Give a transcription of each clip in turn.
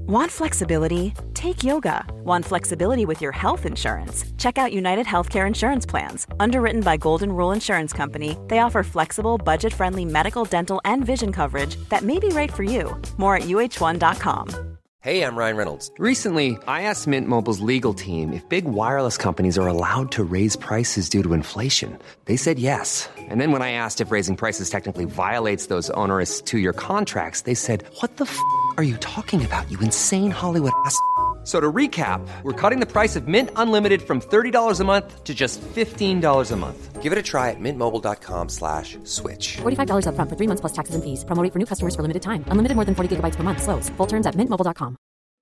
Want flexibility? Take yoga. Want flexibility with your health insurance? Check out United Healthcare Insurance Plans. Underwritten by Golden Rule Insurance Company, they offer flexible, budget-friendly medical, dental, and vision coverage that may be right for you. More at uh1.com. Hey, I'm Ryan Reynolds. Recently, I asked Mint Mobile's legal team if big wireless companies are allowed to raise prices due to inflation. They said yes. And then when I asked if raising prices technically violates those onerous two-year contracts, they said, "What the f*** are you talking about, you insane Hollywood ass?" So to recap, we're cutting the price of Mint Unlimited from $30 a month to just $15 a month. Give it a try at mintmobile.com/switch. $45 up front for 3 months plus taxes and fees. Promo rate for new customers for limited time. Unlimited more than 40 gigabytes per month. Slows full terms at mintmobile.com.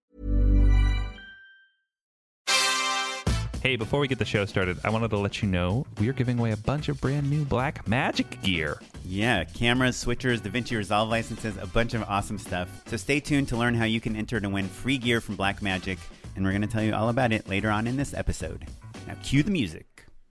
Hey, before we get the show started, I wanted to let you know we are giving away a bunch of brand new Blackmagic gear. Yeah, cameras, switchers, DaVinci Resolve licenses, a bunch of awesome stuff. So stay tuned to learn how you can enter to win free gear from Blackmagic, and we're going to tell you all about it later on in this episode. Now cue the music.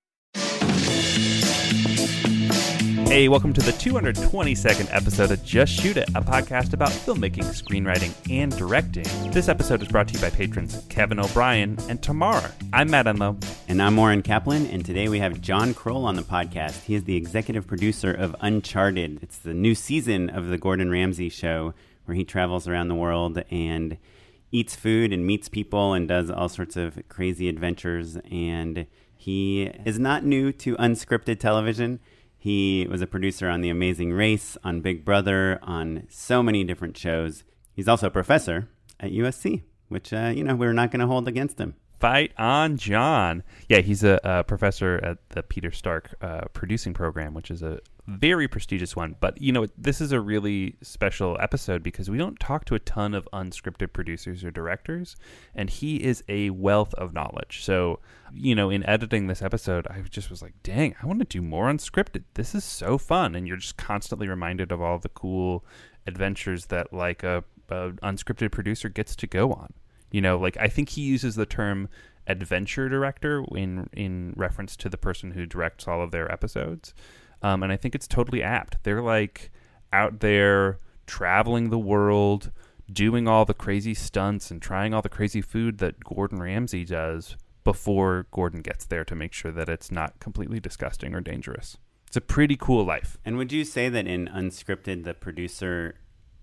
Hey, welcome to the 222nd episode of Just Shoot It, a podcast about filmmaking, screenwriting, and directing. This episode is brought to you by patrons Kevin O'Brien and Tamara. I'm Matt Enlow. And I'm Warren Kaplan, and today we have John Kroll on the podcast. He is the executive producer of Uncharted. It's the new season of the Gordon Ramsay show, where he travels around the world and eats food and meets people and does all sorts of crazy adventures. And he is not new to unscripted television. He was a producer on The Amazing Race, on Big Brother, on so many different shows. He's also a professor at USC, which, we're not going to hold against him. Fight on, John. Yeah, he's a professor at the Peter Stark producing program, which is a very prestigious one. But, this is a really special episode because we don't talk to a ton of unscripted producers or directors, and he is a wealth of knowledge. So, in editing this episode, I just was like, dang, I want to do more unscripted. This is so fun. And you're just constantly reminded of all the cool adventures that like a unscripted producer gets to go on. I think he uses the term adventure director in reference to the person who directs all of their episodes. And I think it's totally apt. They're like out there traveling the world, doing all the crazy stunts and trying all the crazy food that Gordon Ramsay does before Gordon gets there to make sure that it's not completely disgusting or dangerous. It's a pretty cool life. And would you say that in unscripted, the producer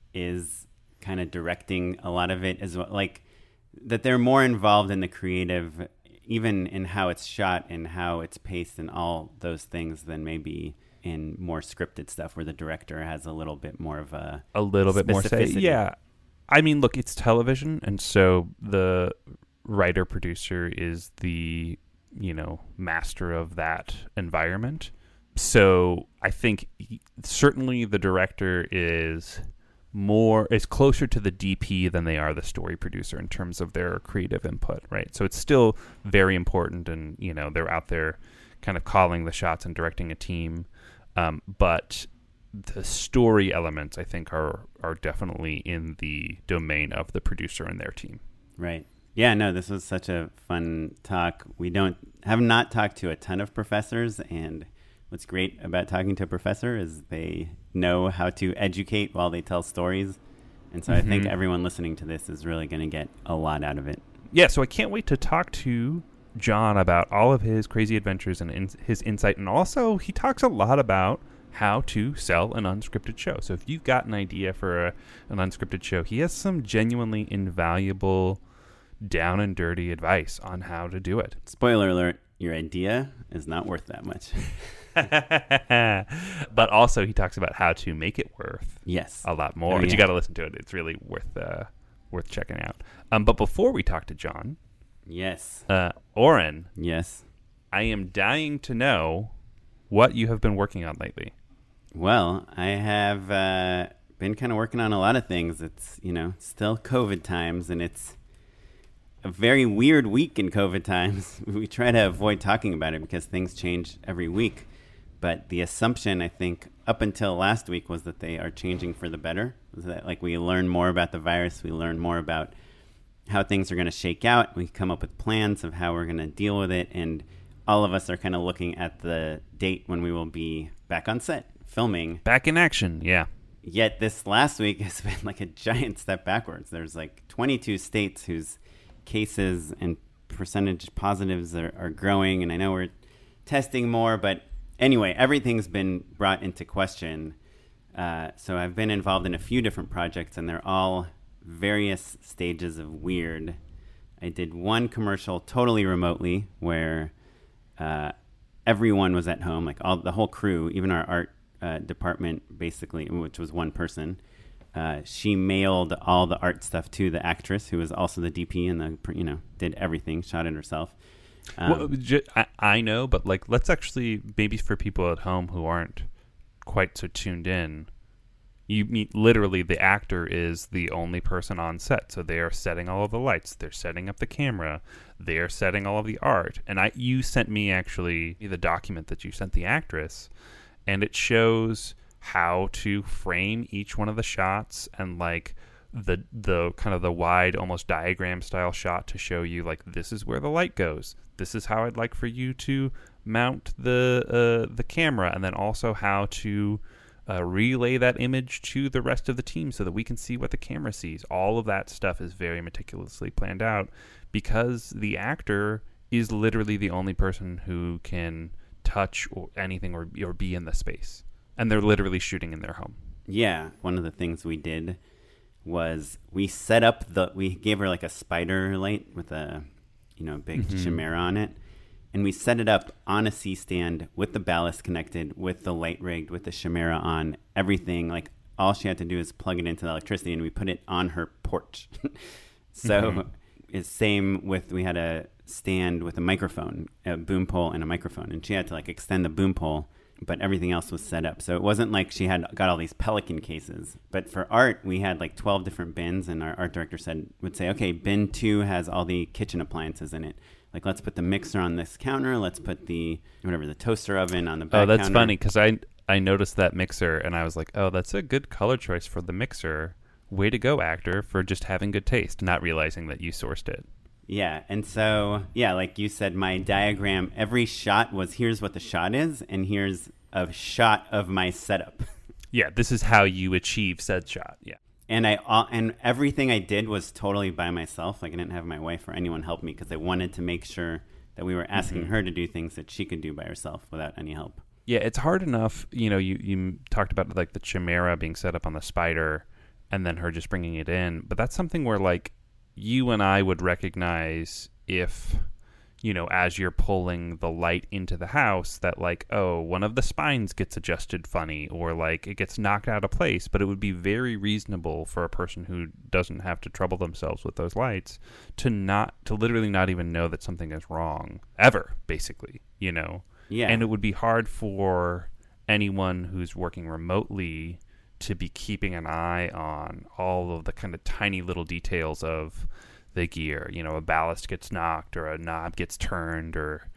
is kind of directing a lot of it as well? Like, that they're more involved in the creative, even in how it's shot and how it's paced and all those things than maybe in more scripted stuff where the director has a little bit more of a little bit more say. Yeah. I mean, look, it's television, and so the writer producer is the, master of that environment. So I think certainly the director is closer to the DP than they are the story producer in terms of their creative input, right? So it's still very important, and they're out there kind of calling the shots and directing a team, but the story elements I think are definitely in the domain of the producer and their team. Right. Yeah, no, this was such a fun talk. We have not talked to a ton of professors, and what's great about talking to a professor is they know how to educate while they tell stories. And so I think everyone listening to this is really going to get a lot out of it. Yeah, so I can't wait to talk to John about all of his crazy adventures and his insight. And also, he talks a lot about how to sell an unscripted show. So if you've got an idea for an unscripted show, he has some genuinely invaluable, down and dirty advice on how to do it. Spoiler alert, your idea is not worth that much. But also he talks about how to make it worth a lot more. But you got to listen to it. It's really worth checking out. But before we talk to John, Oren, I am dying to know what you have been working on lately. Well, I have been kind of working on a lot of things. It's still COVID times, and it's a very weird week in COVID times. We try to avoid talking about it because things change every week. But the assumption, I think, up until last week was that they are changing for the better. Was that we learn more about the virus, we learn more about how things are going to shake out. We come up with plans of how we're going to deal with it, and all of us are kind of looking at the date when we will be back on set filming. Back in action, yeah. Yet this last week has been like a giant step backwards. There's like 22 states whose cases and percentage positives are growing, and I know we're testing more, but anyway, everything's been brought into question. So I've been involved in a few different projects, and they're all various stages of weird. I did one commercial totally remotely where everyone was at home, like the whole crew, even our art department, basically, which was one person. She mailed all the art stuff to the actress, who was also the DP and did everything, shot it herself. I know, but like, let's actually, maybe for people at home who aren't quite so tuned in, you meet literally the actor is the only person on set, so they are setting all of the lights, they're setting up the camera, they're setting all of the art. And you sent me actually the document that you sent the actress, and it shows how to frame each one of the shots and like the kind of the wide, almost diagram style shot to show you like, this is where the light goes, this is how I'd like for you to mount the camera, and then also how to relay that image to the rest of the team so that we can see what the camera sees. All of that stuff is very meticulously planned out because the actor is literally the only person who can touch anything or be in the space, and they're literally shooting in their home. Yeah, one of the things we did was we set up we gave her like a spider light with a big chimera on it, and we set it up on a C-stand with the ballast connected, with the light rigged, with the chimera on, everything. Like, all she had to do is plug it into the electricity, and we put it on her porch. So it's same with, we had a stand with a microphone, a boom pole and a microphone, and she had to like extend the boom pole, but everything else was set up. So it wasn't like she had got all these Pelican cases. But for art, we had like 12 different bins, and our art director would say, okay, bin 2 has all the kitchen appliances in it. Like, let's put the mixer on this counter. Let's put the toaster oven on the back counter. Oh, that's funny, because I noticed that mixer, and I was like, oh, that's a good color choice for the mixer. Way to go, actor, for just having good taste, not realizing that you sourced it. Yeah, and so, yeah, like you said, my diagram, every shot was, here's what the shot is, and here's a shot of my setup. Yeah, this is how you achieve said shot, yeah. And and everything I did was totally by myself. Like, I didn't have my wife or anyone help me because I wanted to make sure that we were asking her to do things that she could do by herself without any help. Yeah, it's hard enough. You talked about like the chimera being set up on the spider and then her just bringing it in. But that's something where like you and I would recognize if, as you're pulling the light into the house, that like, oh, one of the spines gets adjusted funny, or like it gets knocked out of place. But it would be very reasonable for a person who doesn't have to trouble themselves with those lights to literally not even know that something is wrong ever, basically, Yeah. And it would be hard for anyone who's working remotely to be keeping an eye on all of the kind of tiny little details of the gear. A ballast gets knocked, or a knob gets turned, or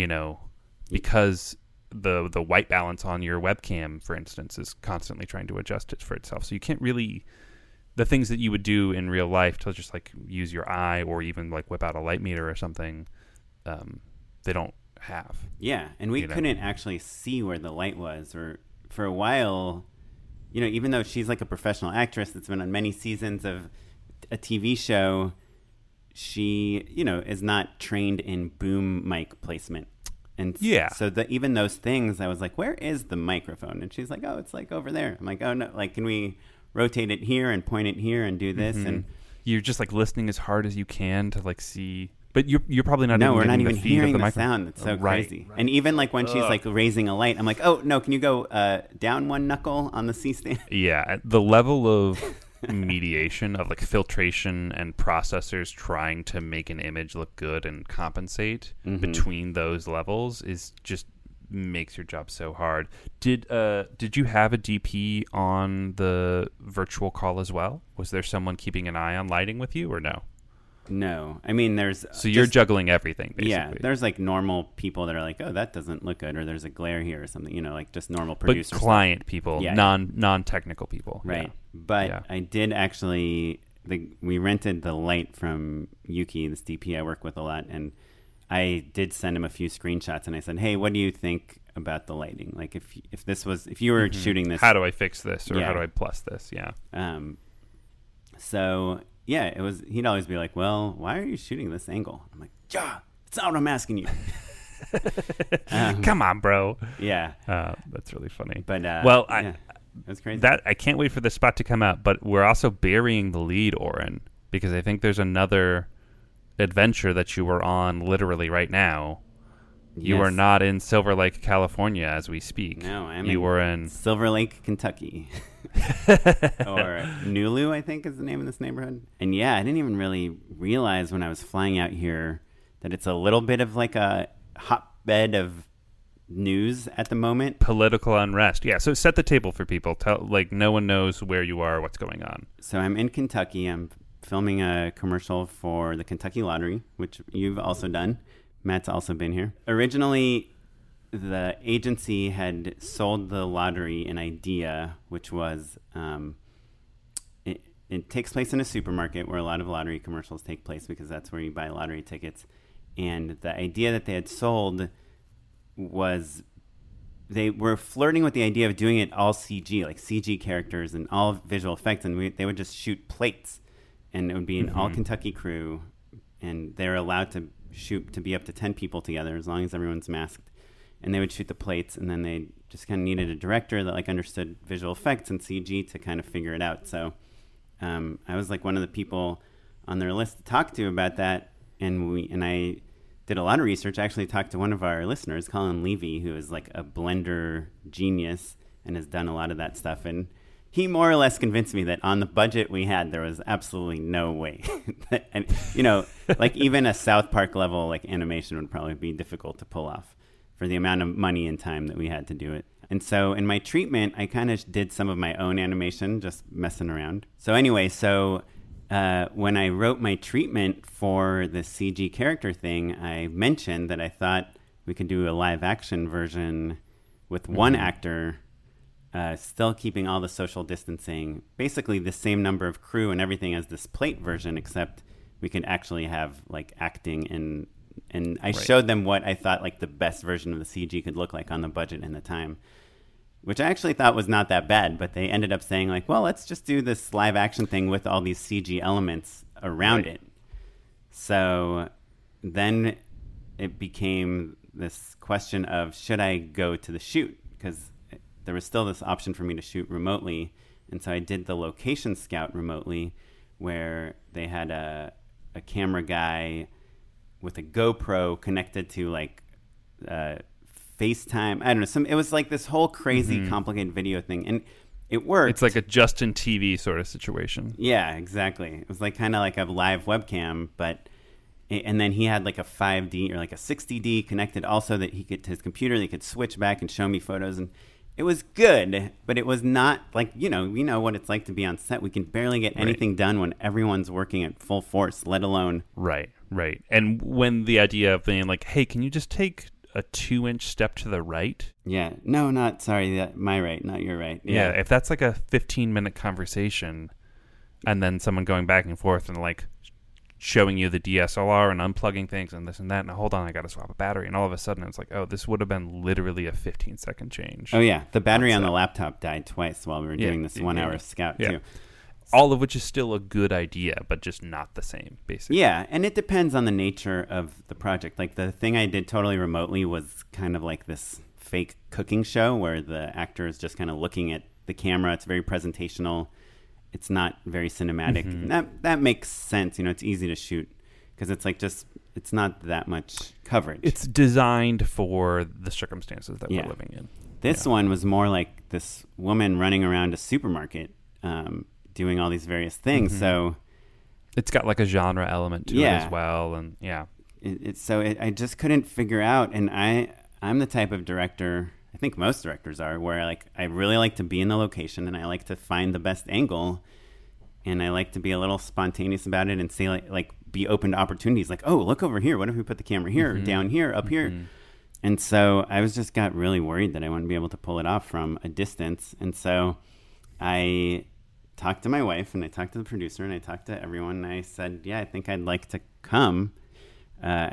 because the white balance on your webcam, for instance, is constantly trying to adjust it for itself. So you can't really, the things that you would do in real life to just like use your eye or even like whip out a light meter or something, they don't have. Yeah, and we couldn't actually see where the light was, or for a while, even though she's like a professional actress that's been on many seasons of a TV show, she, is not trained in boom mic placement. And so even those things, I was like, where is the microphone? And she's like, oh, it's like over there. I'm like, oh, no, like, can we rotate it here and point it here and do this? And you're just like listening as hard as you can to like see. But you're probably not. No, we're not even the hearing the sound. It's so crazy. Right. And even like when she's like raising a light, I'm like, oh no, can you go down one knuckle on the C-stand? Yeah, the level of mediation of like filtration and processors trying to make an image look good and compensate between those levels is just makes your job so hard. Did you have a DP on the virtual call as well? Was there someone keeping an eye on lighting with you, or no? No, I mean, there's... So you're juggling everything, basically. Yeah, there's like normal people that are like, oh, that doesn't look good, or there's a glare here or something, like just normal producers. But client people, non-technical people. Right. Yeah. But I did actually... we rented the light from Yuki, this DP I work with a lot, and I did send him a few screenshots, and I said, hey, what do you think about the lighting. Like if you were shooting this, how do I fix this, or Yeah. how do I plus this? Yeah. So yeah, he'd always be like, well, why are you shooting this angle? I'm like, yeah, that's not what I'm asking you. Come on, bro. Yeah. That's really funny. But well, yeah, it was crazy. I can't wait for this spot to come out. But we're also burying the lead, Oren, because I think there's another adventure that you were on literally right now. You Yes. are not in Silver Lake, California, as we speak. No, you were in Silver Lake, Kentucky. Or Nulu, I think is the name of this neighborhood. And yeah, I didn't even really realize when I was flying out here that it's a little bit of like a hotbed of news at the moment. political unrest. Yeah, so set the table for people. No one knows where you are, what's going on. So I'm in Kentucky. I'm filming a commercial for the Kentucky Lottery, which you've also done. Matt's also been here. Originally, the agency had sold the lottery an idea, which was it takes place in a supermarket where a lot of lottery commercials take place because that's where you buy lottery tickets. And the idea that they had sold was they were flirting with the idea of doing it all CG, like CG characters and all visual effects, and they would just shoot plates, and it would be an all Kentucky crew, and they're allowed to shoot to be up to 10 people together as long as everyone's masked, and they would shoot the plates, and then they just kind of needed a director that like understood visual effects and CG to kind of figure it out. So I was like one of the people on their list to talk to about that, and I did a lot of research. I actually talked to one of our listeners, Colin Levy, who is like a Blender genius and has done a lot of that stuff, and he more or less convinced me that on the budget we had, there was absolutely no way. And, like even a South Park level like animation would probably be difficult to pull off for the amount of money and time that we had to do it. And so in my treatment, I kind of did some of my own animation, just messing around. So anyway, when I wrote my treatment for the CG character thing, I mentioned that I thought we could do a live action version with one actor, still keeping all the social distancing, basically the same number of crew and everything as this plate version, except we could actually have like acting and I showed them what I thought like the best version of the CG could look like on the budget and the time, which I actually thought was not that bad, but they ended up saying like, well, let's just do this live action thing with all these CG elements around it. So then it became this question of, should I go to the shoot? Because there was still this option for me to shoot remotely. And so I did the location scout remotely, where they had a camera guy with a GoPro connected to like FaceTime. I don't know. It was like this whole crazy complicated video thing. And it worked. It's like a Justin TV sort of situation. Yeah, exactly. It was like kind of like a live webcam, and then he had like a 5D or like a 60D connected also that he could to his computer. They could switch back and show me photos, and it was good, but it was not like, we know what it's like to be on set. We can barely get anything done when everyone's working at full force, let alone. Right. And when the idea of being like, hey, can you just take a 2-inch step to the right? Yeah. No, my right, not your right. Yeah. If that's like a 15-minute conversation and then someone going back and forth and like showing you the DSLR and unplugging things and this and that, and hold on, I got to swap a battery, and all of a sudden it's like, oh, this would have been literally a 15-second change. Oh yeah, the battery on the laptop died twice while we were doing this 1 hour scout too. All of which is still a good idea, but just not the same, basically. Yeah, and it depends on the nature of the project. Like the thing I did totally remotely was kind of like this fake cooking show where the actor is just kind of looking at the camera. It's very presentational. It's not very cinematic. That makes sense. It's easy to shoot because it's like it's not that much coverage. It's designed for the circumstances that we're living in. This one was more like this woman running around a supermarket doing all these various things. So it's got like a genre element to it as well. And I just couldn't figure out. And I'm the type of director, I think most directors are, where like I really like to be in the location and I like to find the best angle, and I like to be a little spontaneous about it and say like be open to opportunities. Like, oh, look over here. What if we put the camera here, down here, up here? And so I got really worried that I wouldn't be able to pull it off from a distance. And so I talked to my wife and I talked to the producer and I talked to everyone. And I said, yeah, I think I'd like to come. I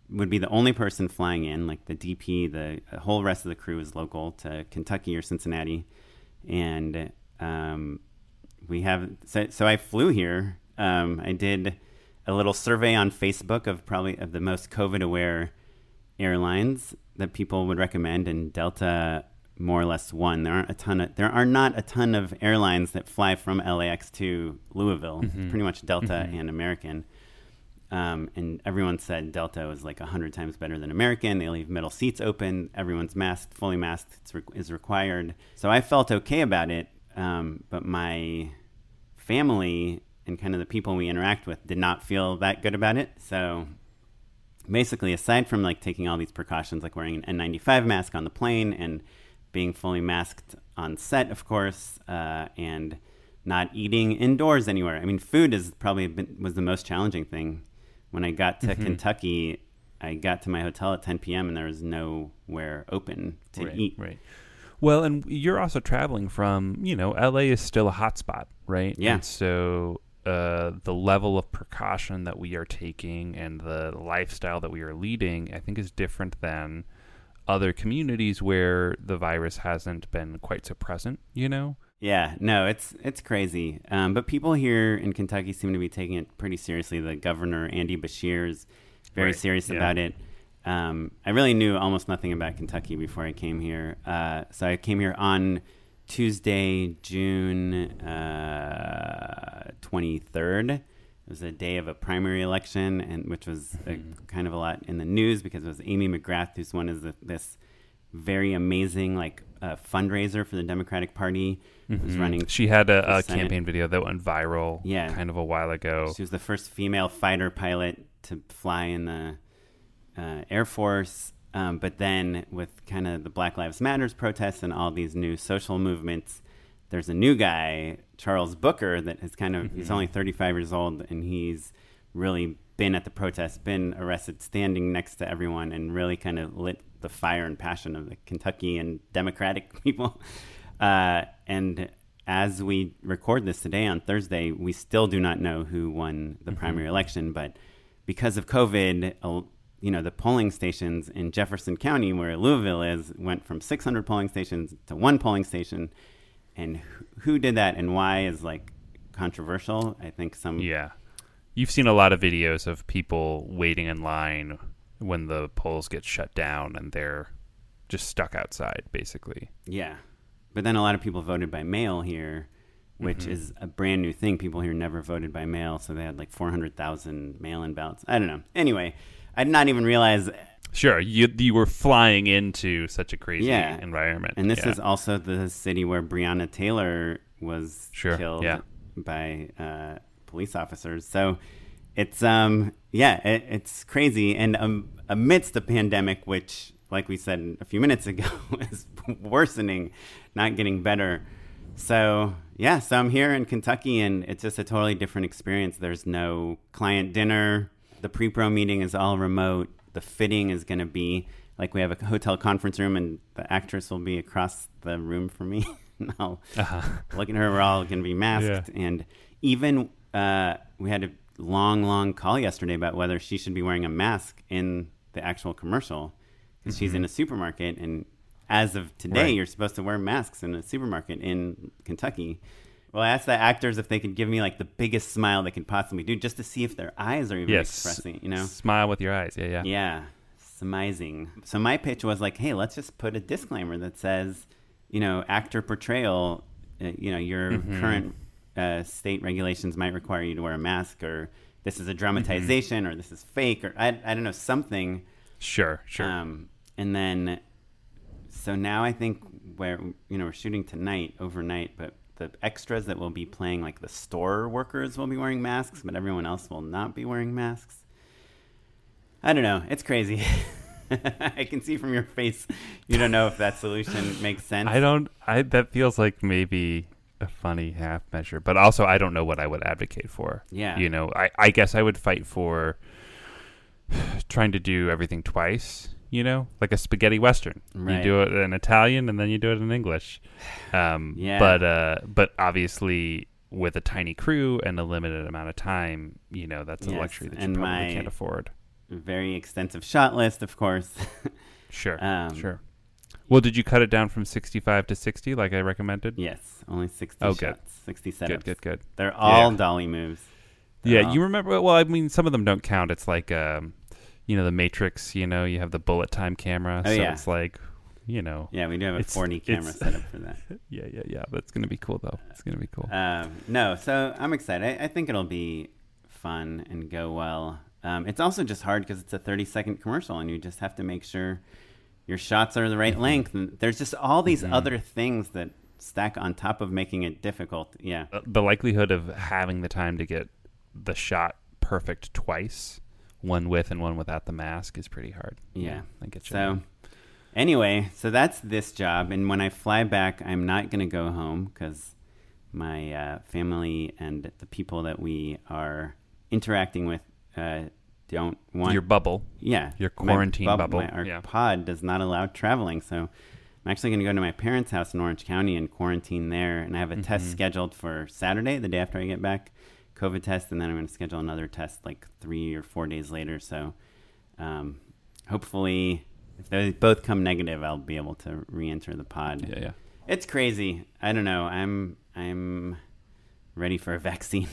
would be the only person flying in. Like the DP, the whole rest of the crew is local to Kentucky or Cincinnati. And we have, so I flew here. I did a little survey on Facebook of the most COVID-aware airlines that people would recommend, and Delta more or less won. There are not a ton of airlines that fly from LAX to Louisville. It's pretty much Delta and American. And everyone said Delta was like 100 times better than American. They leave middle seats open. Everyone's masked, fully masked is required. So I felt okay about it. But my family and kind of the people we interact with did not feel that good about it. So basically, aside from like taking all these precautions, like wearing an N95 mask on the plane and being fully masked on set, of course, and not eating indoors anywhere. I mean, food was the most challenging thing. When I got to Kentucky, I got to my hotel at 10 p.m. and there was nowhere open to eat. Right. Well, and you're also traveling from, LA is still a hotspot, right? Yeah. And so the level of precaution that we are taking and the lifestyle that we are leading, I think, is different than other communities where the virus hasn't been quite so present, Yeah, no, it's crazy. But people here in Kentucky seem to be taking it pretty seriously. The governor, Andy Beshear, is very serious about it. I really knew almost nothing about Kentucky before I came here. So I came here on Tuesday, June 23rd. It was a day of a primary election, and which was kind of a lot in the news because it was Amy McGrath, who's one of this very amazing fundraiser for the Democratic Party. Was running. She had a campaign video that went viral kind of a while ago. She was the first female fighter pilot to fly in the Air Force. But then with kind of the Black Lives Matters protests and all these new social movements, there's a new guy, Charles Booker, that has he's only 35 years old, and he's really been at the protests, been arrested, standing next to everyone, and really kind of lit the fire and passion of the Kentucky and Democratic people. And as we record this today on Thursday, we still do not know who won the primary election, but because of COVID, the polling stations in Jefferson County, where Louisville is, went from 600 polling stations to one polling station. And who did that and why is controversial. I think you've seen a lot of videos of people waiting in line when the polls get shut down and they're just stuck outside, basically. Yeah. But then a lot of people voted by mail here, which is a brand new thing. People here never voted by mail, so they had 400,000 mail-in ballots. I don't know. Anyway, I did not even realize... Sure, you were flying into such a crazy environment. And this is also the city where Breonna Taylor was killed by police officers. So it's it's crazy. And amidst the pandemic, which, like we said a few minutes ago, is worsening, not getting better. So I'm here in Kentucky, and it's just a totally different experience. There's no client dinner. The pre-pro meeting is all remote. The fitting is going to be we have a hotel conference room, and the actress will be across the room from me. And I'll look at her. We're all going to be masked. Yeah. And even we had a long call yesterday about whether she should be wearing a mask in the actual commercial because she's in a supermarket. And as of today, you're supposed to wear masks in a supermarket in Kentucky. Well, I asked the actors if they could give me the biggest smile they could possibly do, just to see if their eyes are even expressing, Smile with your eyes, yeah. Yeah, smizing. So my pitch was hey, let's just put a disclaimer that says, actor portrayal, your current state regulations might require you to wear a mask, or this is a dramatization, or this is fake, or I don't know, something. Sure. And then, so now I think we're shooting tonight, overnight, but the extras that will be playing, the store workers will be wearing masks, but everyone else will not be wearing masks. I don't know. It's crazy. I can see from your face you don't know if that solution makes sense. That feels like maybe a funny half measure, but also I don't know what I would advocate for. Yeah. I guess I would fight for trying to do everything twice. Like a spaghetti western. Right. You do it in Italian and then you do it in English. But obviously with a tiny crew and a limited amount of time, that's a luxury that you probably can't afford. a very extensive shot list, of course. Sure. Sure. Well, did you cut it down from 65 to 60 like I recommended? Yes, only 60 shots, good. 60 setups. Good. They're all dolly moves. You remember, well, I mean, some of them don't count. It's like, the Matrix, you have the bullet time camera. Oh, so yeah. it's like, Yeah, we do have a 40 camera setup for that. Yeah. That's going to be cool, though. It's going to be cool. No, so I'm excited. I think it'll be fun and go well. It's also just hard because it's a 30-second commercial, and you just have to make sure your shots are the right length. And there's just all these other things that stack on top of making it difficult. Yeah. The likelihood of having the time to get the shot perfect twice, one with and one without the mask, is pretty hard. Yeah. I get you. So anyway, so that's this job. And when I fly back, I'm not going to go home because my family and the people that we are interacting with don't want... Your bubble. Yeah. Your quarantine bubble. Our pod does not allow traveling. So I'm actually going to go to my parents' house in Orange County and quarantine there. And I have a test scheduled for Saturday, the day after I get back, COVID test. And then I'm going to schedule another test like 3 or 4 days later. So hopefully, if they both come negative, I'll be able to re-enter the pod. Yeah. It's crazy. I don't know. I'm ready for a vaccine.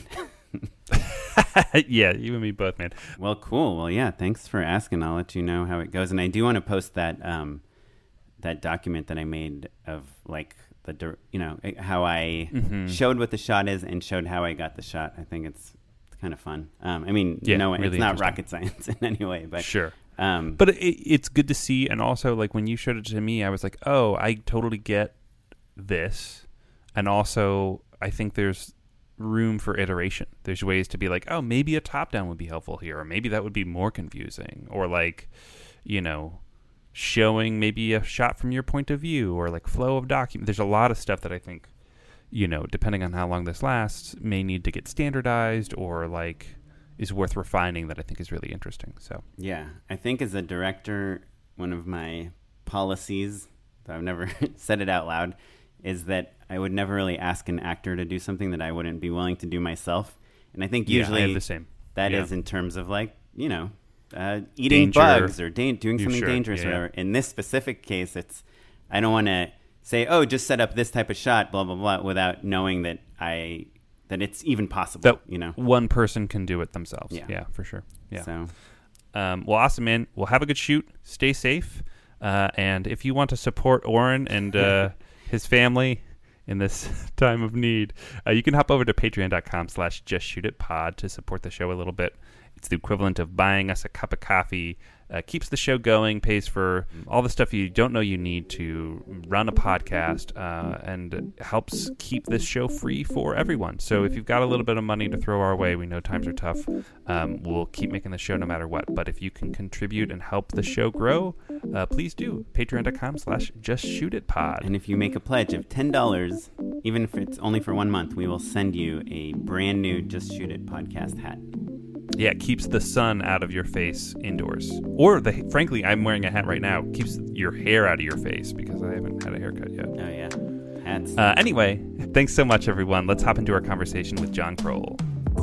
Yeah, you and me both, man. Well, cool. Well, yeah, thanks for asking. I'll let you know how it goes. And I do want to post that that document that I made of like how I showed what the shot is and showed how I got the shot. I think it's kind of fun. Really it's not rocket science in any way, but sure. But it's good to see. And also, like, when you showed it to me, I was like, oh, I totally get this. And also, I think there's room for iteration. There's ways to be like, oh, maybe a top down would be helpful here, or maybe that would be more confusing, or like, showing maybe a shot from your point of view, or like flow of document. There's a lot of stuff that I think, depending on how long this lasts, may need to get standardized, or like is worth refining, that I think is really interesting. So yeah, I think as a director, one of my policies, though I've never said it out loud, is that I would never really ask an actor to do something that I wouldn't be willing to do myself. And I think usually I have the same. That is in terms of like, eating Danger. bugs or doing something dangerous or whatever. Yeah. In this specific case, I don't want to say, oh, just set up this type of shot, blah, blah, blah, without knowing that it's even possible. That one person can do it themselves. Yeah, for sure. Yeah. So, well, awesome, man. We'll have a good shoot. Stay safe. And if you want to support Oren and his family in this time of need, you can hop over to patreon.com/justshootitpod to support the show a little bit. It's the equivalent of buying us a cup of coffee. Keeps the show going, pays for all the stuff you don't know you need to run a podcast, and helps keep this show free for everyone. So if you've got a little bit of money to throw our way, we know times are tough. We'll keep making the show no matter what. But if you can contribute and help the show grow, please do. Patreon.com/justshootitpod. And if you make a pledge of $10, even if it's only for 1 month, we will send you a brand new Just Shoot It podcast hat. Yeah, it keeps the sun out of your face indoors. Or, frankly, I'm wearing a hat right now. Keeps your hair out of your face because I haven't had a haircut yet. Oh, yeah. Hats. Anyway, thanks so much, everyone. Let's hop into our conversation with John Kroll.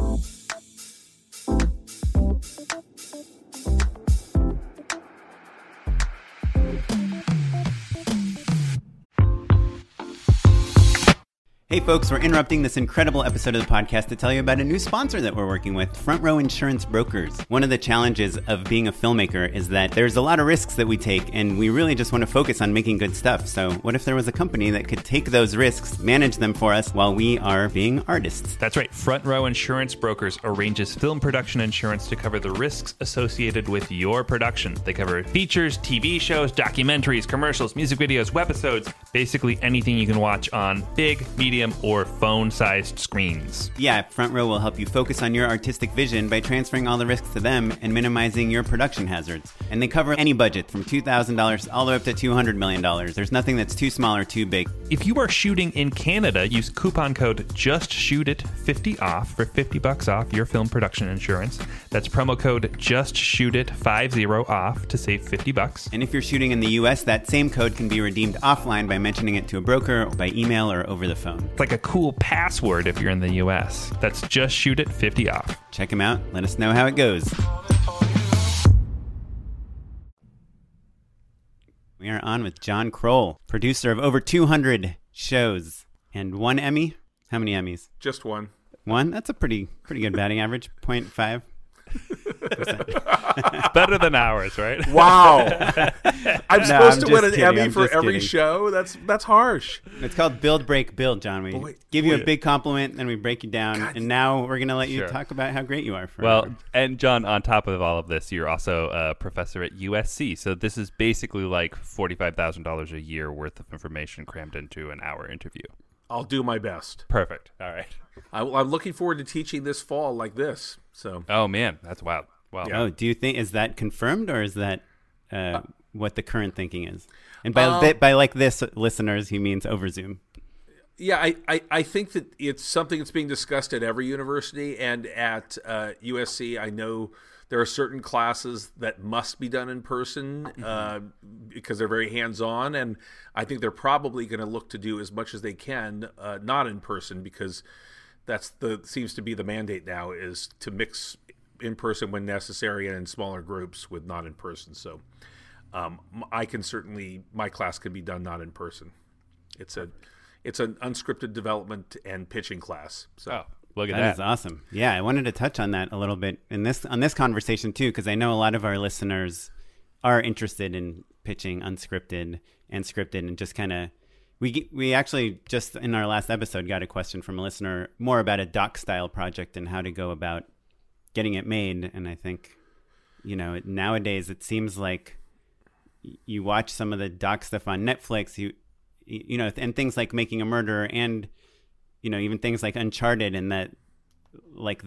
Hey folks, we're interrupting this incredible episode of the podcast to tell you about a new sponsor that we're working with, Front Row Insurance Brokers. One of the challenges of being a filmmaker is that there's a lot of risks that we take, and we really just want to focus on making good stuff. So what if there was a company that could take those risks, manage them for us while we are being artists? That's right. Front Row Insurance Brokers arranges film production insurance to cover the risks associated with your production. They cover features, TV shows, documentaries, commercials, music videos, webisodes, basically anything you can watch on big, medium, or phone-sized screens. Yeah, Front Row will help you focus on your artistic vision by transferring all the risks to them and minimizing your production hazards. And they cover any budget from $2,000 all the way up to $200 million. There's nothing that's too small or too big. If you are shooting in Canada, use coupon code JustShootIt50 for $50 off your film production insurance. That's promo code JustShootIt50 to save $50. And if you're shooting in the US, that same code can be redeemed offline by mentioning it to a broker, by email, or over the phone. It's like a cool password if you're in the US. That's JustShootIt50. Check them out. Let us know how it goes. We are on with John Kroll, producer of over 200 shows and 1 Emmy. How many Emmys? Just one. One? That's a pretty good batting average. 0.5. Better than ours, right? Wow. I'm supposed to win an kidding. Emmy I'm for just every kidding. show? That's harsh. It's called Build, Break, Build, John. We Boy, give you a big compliment, then we break you down, God. and now we're going to let you Sure. talk about how great you are. Well, and John, on top of all of this, you're also a professor at USC. So this is basically like $45,000 a year worth of information crammed into an hour interview. I'll do my best. Perfect. All right. I'm looking forward to teaching this fall like this. So Oh, man. That's wild. Wow. Yeah. Oh, do you think, is that confirmed, or is that what the current thinking is? And by like this, listeners, he means over Zoom. yeah, I think that it's something that's being discussed at every university, and at USC, I know there are certain classes that must be done in person because they're very hands-on, and I think they're probably going to look to do as much as they can not in person, because seems to be the mandate now, is to mix in person when necessary and in smaller groups with not in person. So my class can be done not in person. It's an unscripted development and pitching class. So Oh, look at That that. is awesome. Yeah, I wanted to touch on that a little bit on this conversation too, because I know a lot of our listeners are interested in pitching unscripted and scripted, and just kind of we actually just in our last episode got a question from a listener more about a doc style project and how to go about getting it made. And I think, nowadays it seems like you watch some of the doc stuff on Netflix, and things like Making a Murderer, and even things like Uncharted, and that like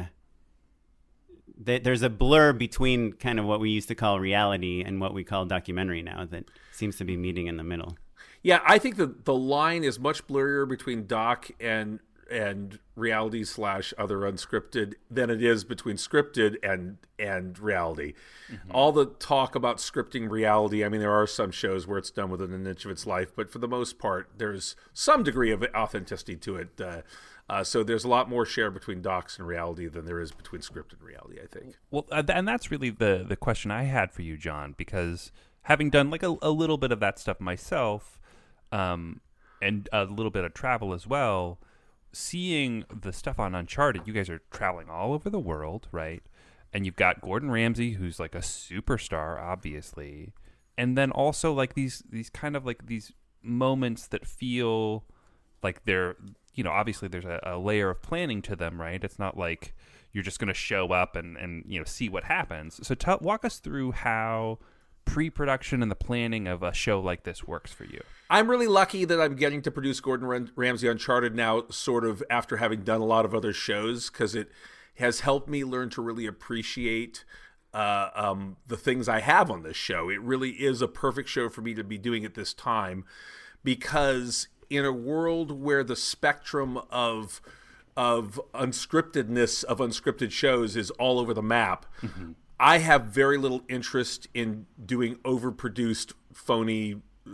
there's a blur between kind of what we used to call reality and what we call documentary now that seems to be meeting in the middle. yeah, I think the line is much blurrier between doc and reality / other unscripted than it is between scripted and reality. Mm-hmm. All the talk about scripting reality, I mean, there are some shows where it's done within an inch of its life, but for the most part, there's some degree of authenticity to it. So there's a lot more share between docs and reality than there is between script and reality, I think. Well, and that's really the question I had for you, John, because having done like a little bit of that stuff myself, and a little bit of travel as well, seeing the stuff on Uncharted, you guys are traveling all over the world, right? And you've got Gordon Ramsay, who's like a superstar, obviously, and then also like these kind of like these moments that feel like they're, obviously there's a layer of planning to them, right? It's not like you're just going to show up and see what happens. So walk us through how pre-production and the planning of a show like this works for you. I'm really lucky that I'm getting to produce Gordon Ramsay Uncharted now, sort of after having done a lot of other shows, because it has helped me learn to really appreciate the things I have on this show. It really is a perfect show for me to be doing at this time, because in a world where the spectrum of unscriptedness of unscripted shows is all over the map, mm-hmm. I have very little interest in doing overproduced, phony,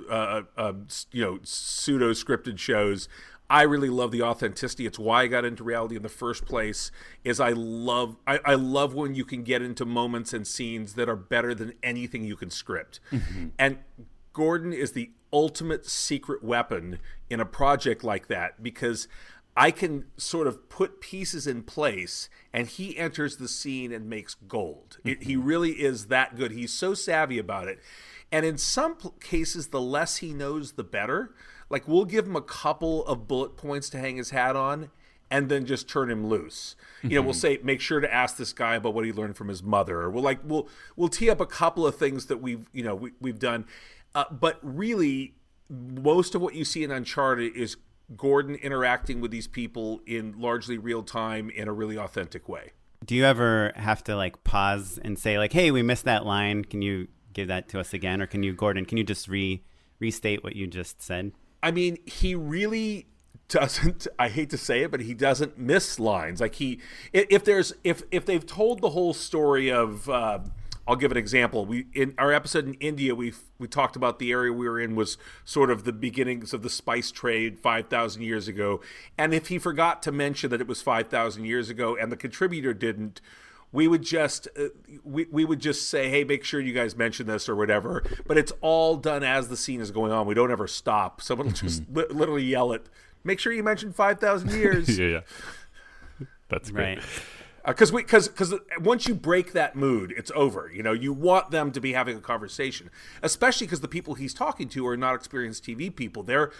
pseudo-scripted shows. I really love the authenticity. It's why I got into reality in the first place. Is I love when you can get into moments and scenes that are better than anything you can script. Mm-hmm. And Gordon is the ultimate secret weapon in a project like that, because I can sort of put pieces in place and he enters the scene and makes gold. He really is that good. He's so savvy about it. And in some cases, the less he knows, the better. Like, we'll give him a couple of bullet points to hang his hat on and then just turn him loose. We'll say, make sure to ask this guy about what he learned from his mother. Or we'll tee up a couple of things that we've done. But really, most of what you see in Uncharted is Gordon interacting with these people in largely real time in a really authentic way. Do you ever have to like pause and say like, hey, we missed that line. Can you give that to us again? Or can you just restate what you just said? I mean, he really doesn't, I hate to say it, but he doesn't miss lines. Like if they've told the whole story of, I'll give an example. In our episode in India, we talked about the area we were in was sort of the beginnings of the spice trade 5,000 years ago. And if he forgot to mention that it was 5,000 years ago and the contributor didn't, we would just we would just say, hey, make sure you guys mention this or whatever. But it's all done as the scene is going on. We don't ever stop. Someone will just literally yell it. Make sure you mention 5,000 years. Yeah. That's great. Right. Because once you break that mood, it's over. You know, you want them to be having a conversation, especially because the people he's talking to are not experienced TV people.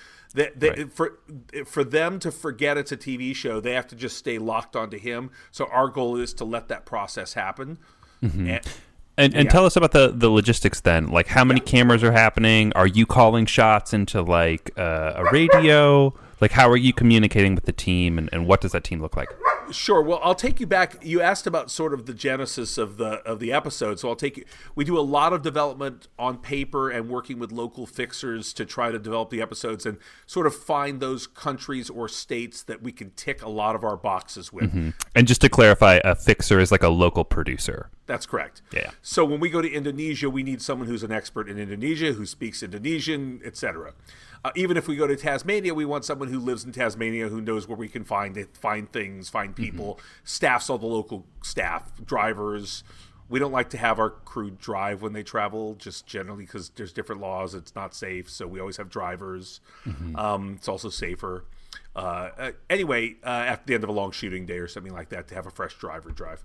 For them to forget it's a TV show, they have to just stay locked onto him. So our goal is to let that process happen. And tell us about the logistics then. Like, how many cameras are happening? Are you calling shots into like a radio? Like, how are you communicating with the team, and what does that team look like? Sure. Well, I'll take you back. You asked about sort of the genesis of the episode, so I'll take you. We do a lot of development on paper and working with local fixers to try to develop the episodes and sort of find those countries or states that we can tick a lot of our boxes with. And just to clarify, a fixer is like a local producer. That's correct. Yeah. So when we go to Indonesia, we need someone who's an expert in Indonesia, who speaks Indonesian, etc. Even if we go to Tasmania, we want someone who lives in Tasmania, who knows where we can find things, find people, staffs all the local staff, drivers. We don't like to have our crew drive when they travel, just generally because there's different laws. It's not safe, so we always have drivers. It's also safer. Anyway, at the end of a long shooting day or something like that, to have a fresh driver drive.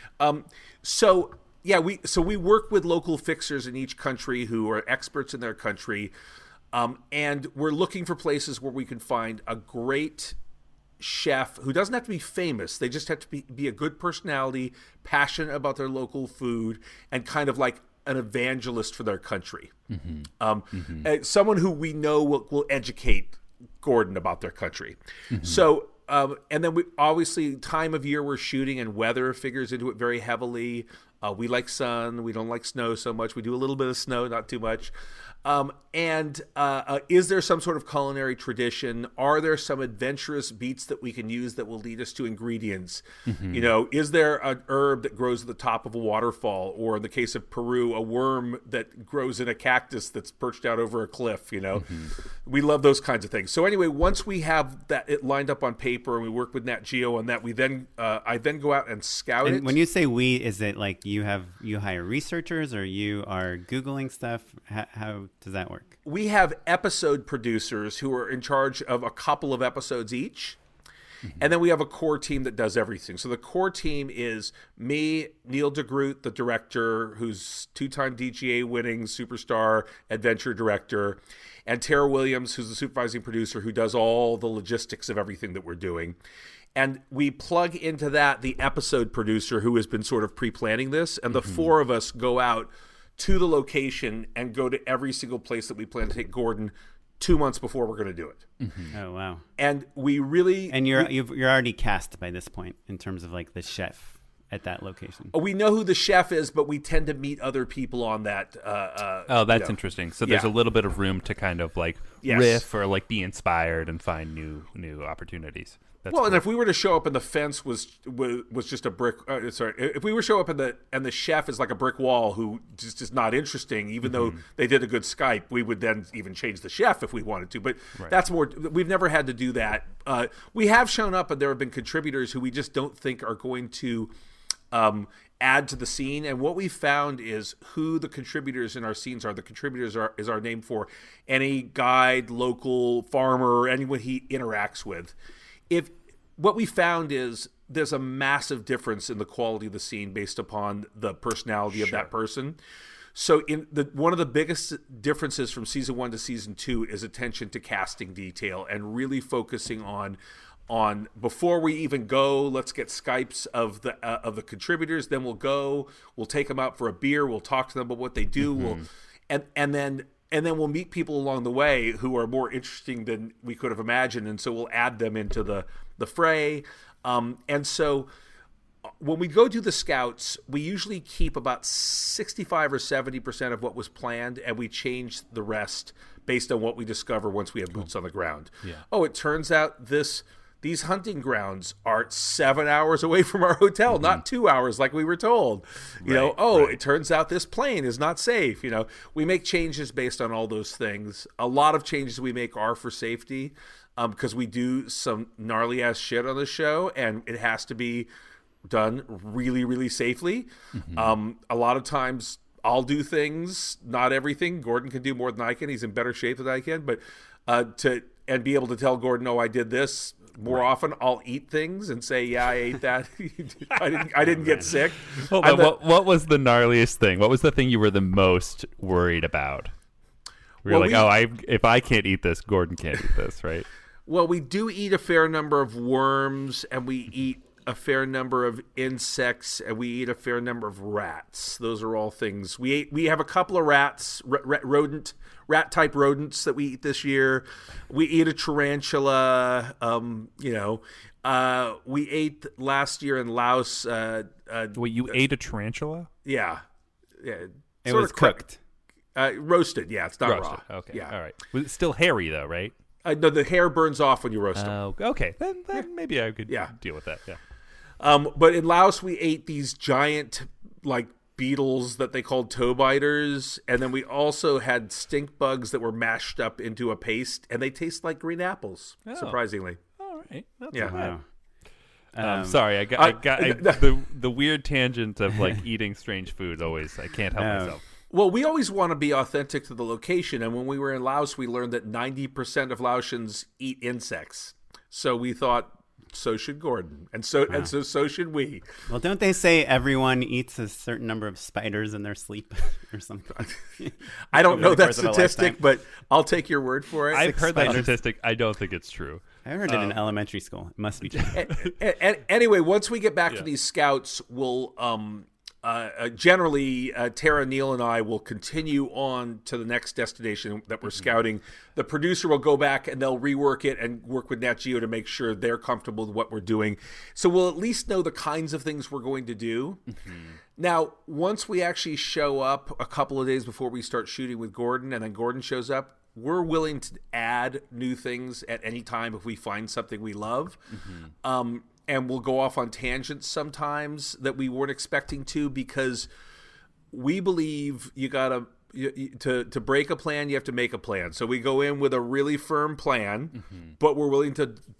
We work with local fixers in each country who are experts in their country. And we're looking for places where we can find a great chef who doesn't have to be famous. They just have to be a good personality, passionate about their local food, and kind of like an evangelist for their country. Someone who we know will educate Gordon about their country. So, and then we obviously time of year we're shooting and weather figures into it very heavily. We like sun. We don't like snow so much. We do a little bit of snow, not too much. Is there some sort of culinary tradition? Are there some adventurous beets that we can use that will lead us to ingredients? You know, is there an herb that grows at the top of a waterfall, or in the case of Peru, a worm that grows in a cactus that's perched out over a cliff? You know, we love those kinds of things. So anyway, once we have it lined up on paper and we work with Nat Geo on that, I then go out and scout it. When you say we, is it like you hire researchers, or you are Googling stuff? How does that work? We have episode producers who are in charge of a couple of episodes each. And then we have a core team that does everything. So the core team is me, Neil DeGroot, the director, who's two-time DGA winning superstar adventure director, and Tara Williams, who's the supervising producer, who does all the logistics of everything that we're doing. And we plug into that the episode producer who has been sort of pre-planning this. And the four of us go out to the location and go to every single place that we plan to take Gordon 2 months before we're going to do it. Oh, wow. And we really... And you're already cast by this point in terms of like the chef at that location. We know who the chef is, but we tend to meet other people on that. That's interesting. So there's a little bit of room to kind of like riff or like be inspired and find new opportunities. That's and if we were to show up and the fence was just a brick, if we were to show up and the chef is like a brick wall who just is not interesting, even though they did a good Skype, we would then even change the chef if we wanted to. But that's more. We've never had to do that. We have shown up, and there have been contributors who we just don't think are going to add to the scene. And what we found is who the contributors in our scenes are. The contributors is our name for any guide, local farmer, anyone he interacts with. What we found is there's a massive difference in the quality of the scene based upon the personality of that person. So one of the biggest differences from season 1 to season 2 is attention to casting detail and really focusing on before we even go, let's get Skypes of the contributors. Then we'll take them out for a beer. We'll talk to them about what they do. And then we'll meet people along the way who are more interesting than we could have imagined, and so we'll add them into the fray. And so when we go do the scouts, we usually keep about 65 or 70% of what was planned, and we change the rest based on what we discover once we have boots on the ground. Yeah. Oh, it turns out these hunting grounds are 7 hours away from our hotel, not 2 hours like we were told. It turns out this plane is not safe. We make changes based on all those things. A lot of changes we make are for safety because we do some gnarly ass shit on the show, and it has to be done really, really safely. A lot of times I'll do things, not everything. Gordon can do more than I can. He's in better shape than I can. But and be able to tell Gordon, oh, I did this. More often, I'll eat things and say, "Yeah, I ate that. I didn't get sick." Hold on, what was the gnarliest thing? What was the thing you were the most worried about? If I can't eat this, Gordon can't eat this, right? Well, we do eat a fair number of worms, and we eat a fair number of insects, and we eat a fair number of rats. Those are all things we have a couple of rats, rat type rodents that we eat this year. We eat a tarantula. We ate last year in Laos. You ate a tarantula? Yeah. It was cooked. Roasted. Yeah, it's not Roasted. raw. Okay. Yeah. All right. Was it still hairy though, right? No, the hair burns off when you roast them. Okay. Then maybe I could deal with that. Yeah. But in Laos, we ate these giant, beetles that they called toe biters, and then we also had stink bugs that were mashed up into a paste, and they taste like green apples, surprisingly. All right. That's Wow. Sorry, I got the weird tangent of eating strange foods. Always, I can't help myself. Well, we always want to be authentic to the location, and when we were in Laos, we learned that 90% of Laotians eat insects. So we thought, so should Gordon, and so should we. Well, don't they say everyone eats a certain number of spiders in their sleep or something? I don't know that statistic, but I'll take your word for it. I've heard that statistic. I don't think it's true. I heard it in elementary school. It must be true. Anyway, once we get back to these scouts, we'll generally Tara, Neil, and I will continue on to the next destination that we're scouting. The producer will go back and they'll rework it and work with Nat Geo to make sure they're comfortable with what we're doing. So we'll at least know the kinds of things we're going to do. Now, once we actually show up a couple of days before we start shooting with Gordon, and then Gordon shows up, we're willing to add new things at any time if we find something we love. And we'll go off on tangents sometimes that we weren't expecting to, because we believe you gotta to break a plan, you have to make a plan. So we go in with a really firm plan, but we're willing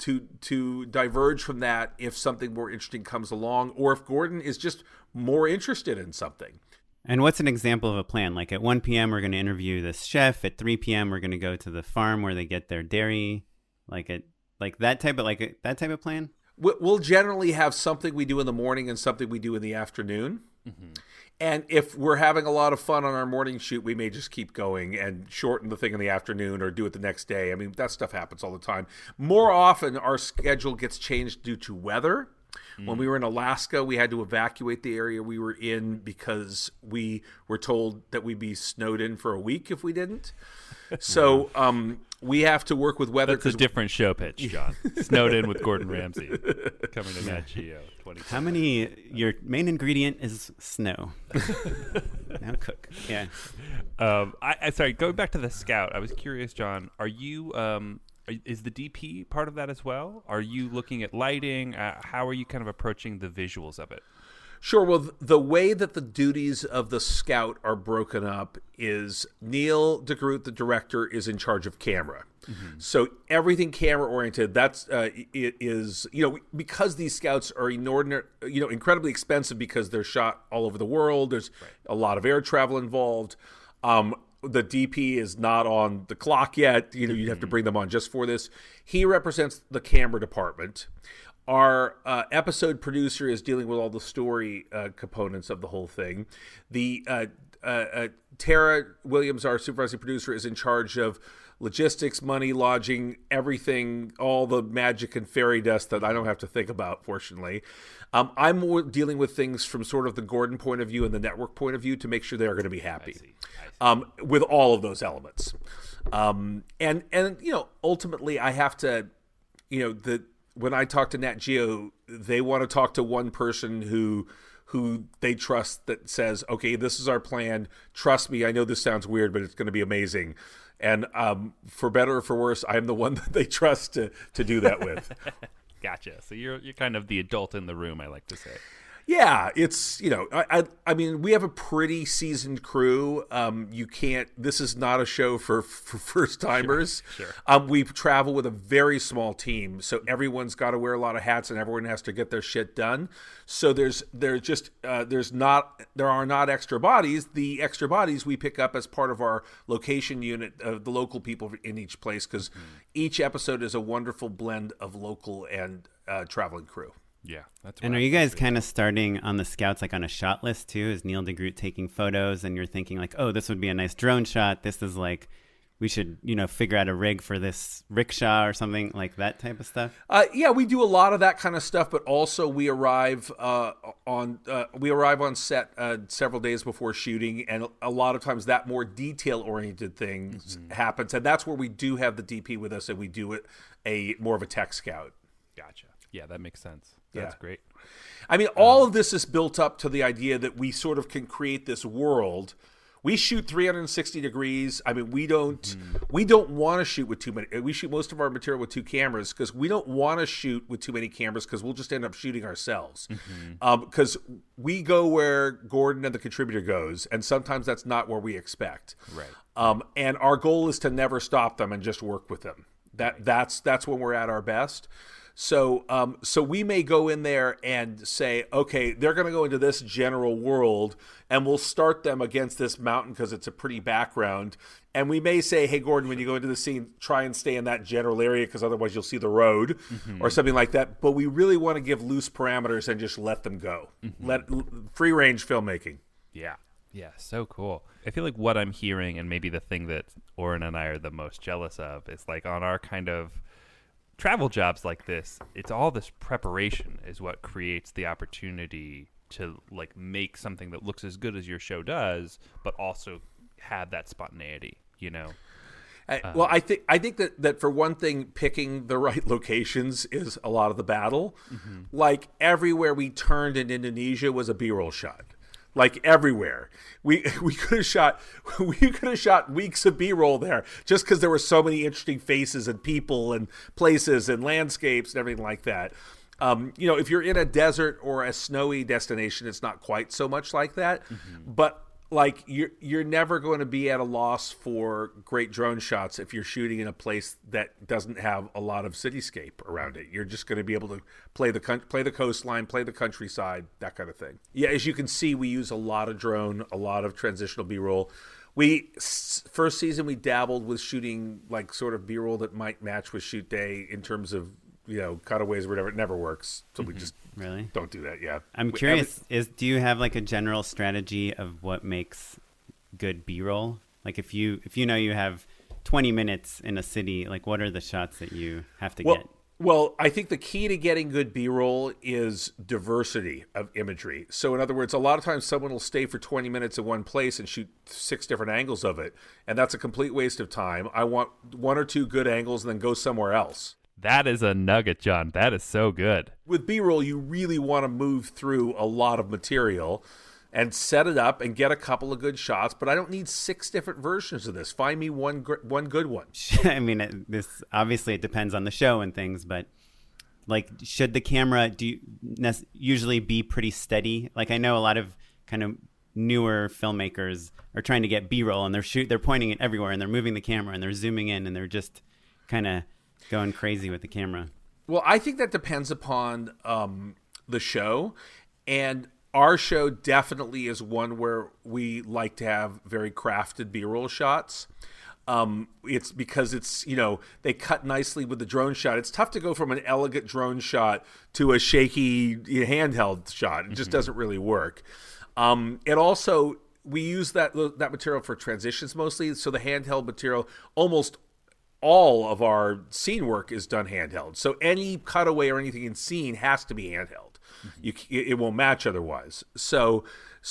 to diverge from that if something more interesting comes along, or if Gordon is just more interested in something. And what's an example of a plan? Like at 1 p.m., we're going to interview this chef. At 3 p.m., we're going to go to the farm where they get their dairy. That type of plan. We'll generally have something we do in the morning and something we do in the afternoon. And if we're having a lot of fun on our morning shoot, we may just keep going and shorten the thing in the afternoon or do it the next day. I mean, that stuff happens all the time. More often, our schedule gets changed due to weather. When we were in Alaska, we had to evacuate the area we were in because we were told that we'd be snowed in for a week if we didn't. So we have to work with weather. That's a different show pitch, John. Snowed in with Gordon Ramsay coming to Nat Geo. How many? Your main ingredient is snow. Now cook. Yeah. Sorry. Going back to the Scout, I was curious, John. Are you? Is the DP part of that as well? Are you looking at lighting? How are you kind of approaching the visuals of it? Sure. Well, the way that the duties of the Scout are broken up is Neil DeGroot, the director, is in charge of camera. So everything camera oriented. That's it is, because these Scouts are incredibly expensive because they're shot all over the world. There's a lot of air travel involved. The DP is not on the clock yet. You'd have to bring them on just for this. He represents the camera department. Our episode producer is dealing with all the story components of the whole thing. The Tara Williams, our supervising producer, is in charge of logistics, money, lodging, everything, all the magic and fairy dust that I don't have to think about, fortunately. I'm more dealing with things from sort of the Gordon point of view and the network point of view to make sure they're going to be happy. I see. With all of those elements. And ultimately I have to, when I talk to Nat Geo, they want to talk to one person who they trust that says, okay, this is our plan. Trust me. I know this sounds weird, but it's going to be amazing. And for better or for worse, I'm the one that they trust to do that with. Gotcha. So you're kind of the adult in the room, I like to say. Yeah, it's, I mean, we have a pretty seasoned crew. You can't, this is not a show for first timers. Sure. We travel with a very small team, so everyone's got to wear a lot of hats and everyone has to get their shit done. So there are not extra bodies. The extra bodies we pick up as part of our location unit of the local people in each place, because each episode is a wonderful blend of local and traveling crew. Yeah, that's. And are you guys kind of starting on the scouts, like on a shot list too? Is Neil deGroot taking photos, and you're thinking like, oh, this would be a nice drone shot. This is like, we should, figure out a rig for this rickshaw or something like that type of stuff? Yeah, we do a lot of that kind of stuff, but also we arrive on set several days before shooting, and a lot of times that more detail-oriented things happens, and that's where we do have the DP with us, and we do it more of a tech scout. Gotcha. Yeah, that makes sense. That's great. I mean, all of this is built up to the idea that we sort of can create this world. We shoot 360 degrees. I mean, we don't want to shoot with too many. We shoot most of our material with 2 cameras because we don't want to shoot with too many cameras because we'll just end up shooting ourselves. Because we go where Gordon and the contributor goes, and sometimes that's not where we expect. Right. And our goal is to never stop them and just work with them. That's when we're at our best. So we may go in there and say, okay, they're going to go into this general world, and we'll start them against this mountain because it's a pretty background. And we may say, hey, Gordon, when you go into the scene, try and stay in that general area because otherwise you'll see the road or something like that. But we really want to give loose parameters and just let them go. Let free range filmmaking. Yeah. Yeah, so cool. I feel like what I'm hearing, and maybe the thing that Oren and I are the most jealous of, is like on our kind of travel jobs like this, it's all this preparation is what creates the opportunity to like make something that looks as good as your show does, but also have that spontaneity, Well, I think that for one thing, picking the right locations is a lot of the battle. Like everywhere we turned in Indonesia was a B-roll shot. Like everywhere, we could have shot weeks of B-roll there just because there were so many interesting faces and people and places and landscapes and everything like that. If you're in a desert or a snowy destination, it's not quite so much like that. But like you're never going to be at a loss for great drone shots if you're shooting in a place that doesn't have a lot of cityscape around it. You're just going to be able to play the coastline, play the countryside, that kind of thing. Yeah, as you can see, we use a lot of drone, a lot of transitional B-roll. First season we dabbled with shooting like sort of B-roll that might match with shoot day in terms of cutaways or whatever. It never works, so we just really don't do that. Yeah, I'm curious. Do you have like a general strategy of what makes good B-roll? Like if you have 20 minutes in a city, like what are the shots that you have to get? Well, I think the key to getting good B-roll is diversity of imagery. So in other words, a lot of times someone will stay for 20 minutes in one place and shoot 6 different angles of it, and that's a complete waste of time. I want 1 or 2 good angles and then go somewhere else. That is a nugget, John. That is so good. With B-roll, you really want to move through a lot of material and set it up and get a couple of good shots, but I don't need 6 different versions of this. Find me one good one. I mean, this obviously it depends on the show and things, but like, should the camera usually be pretty steady? Like, I know a lot of kind of newer filmmakers are trying to get B-roll and they're pointing it everywhere and they're moving the camera and they're zooming in and they're just kind of going crazy with the camera. Well, I think that depends upon the show, and our show definitely is one where we like to have very crafted B-roll shots. It's because it's, they cut nicely with the drone shot. It's tough to go from an elegant drone shot to a shaky handheld shot. It just doesn't really work. It also, we use that material for transitions mostly. So the handheld material, almost all of our scene work is done handheld. So any cutaway or anything in scene has to be handheld. It won't match otherwise. So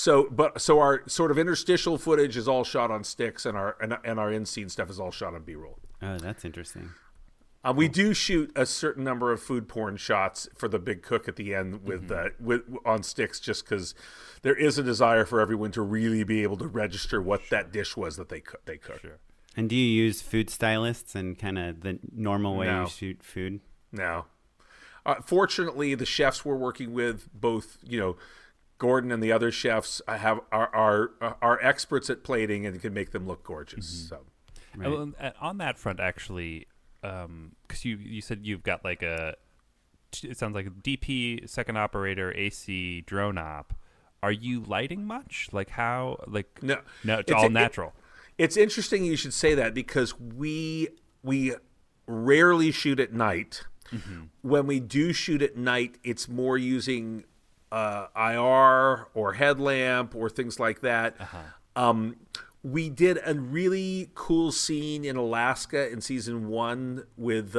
our sort of interstitial footage is all shot on sticks, and our in-scene stuff is all shot on B-roll. Oh, that's interesting. We do shoot a certain number of food porn shots for the big cook at the end with on sticks, just because there is a desire for everyone to really be able to register what that dish was that they cooked. Sure. And do you use food stylists and kind of the normal way you shoot food? No. Fortunately, the chefs we're working with both, Gordon and the other chefs are experts at plating and can make them look gorgeous. So, Right. Well, on that front, actually, because you said you've got like it sounds like a DP, second operator, AC, drone op. Are you lighting much? Like how? Like no, it's all natural. It's interesting you should say that because we rarely shoot at night. Mm-hmm. When we do shoot at night, it's more using IR or headlamp or things like that. Uh-huh. We did a really cool scene in Alaska in season 1 with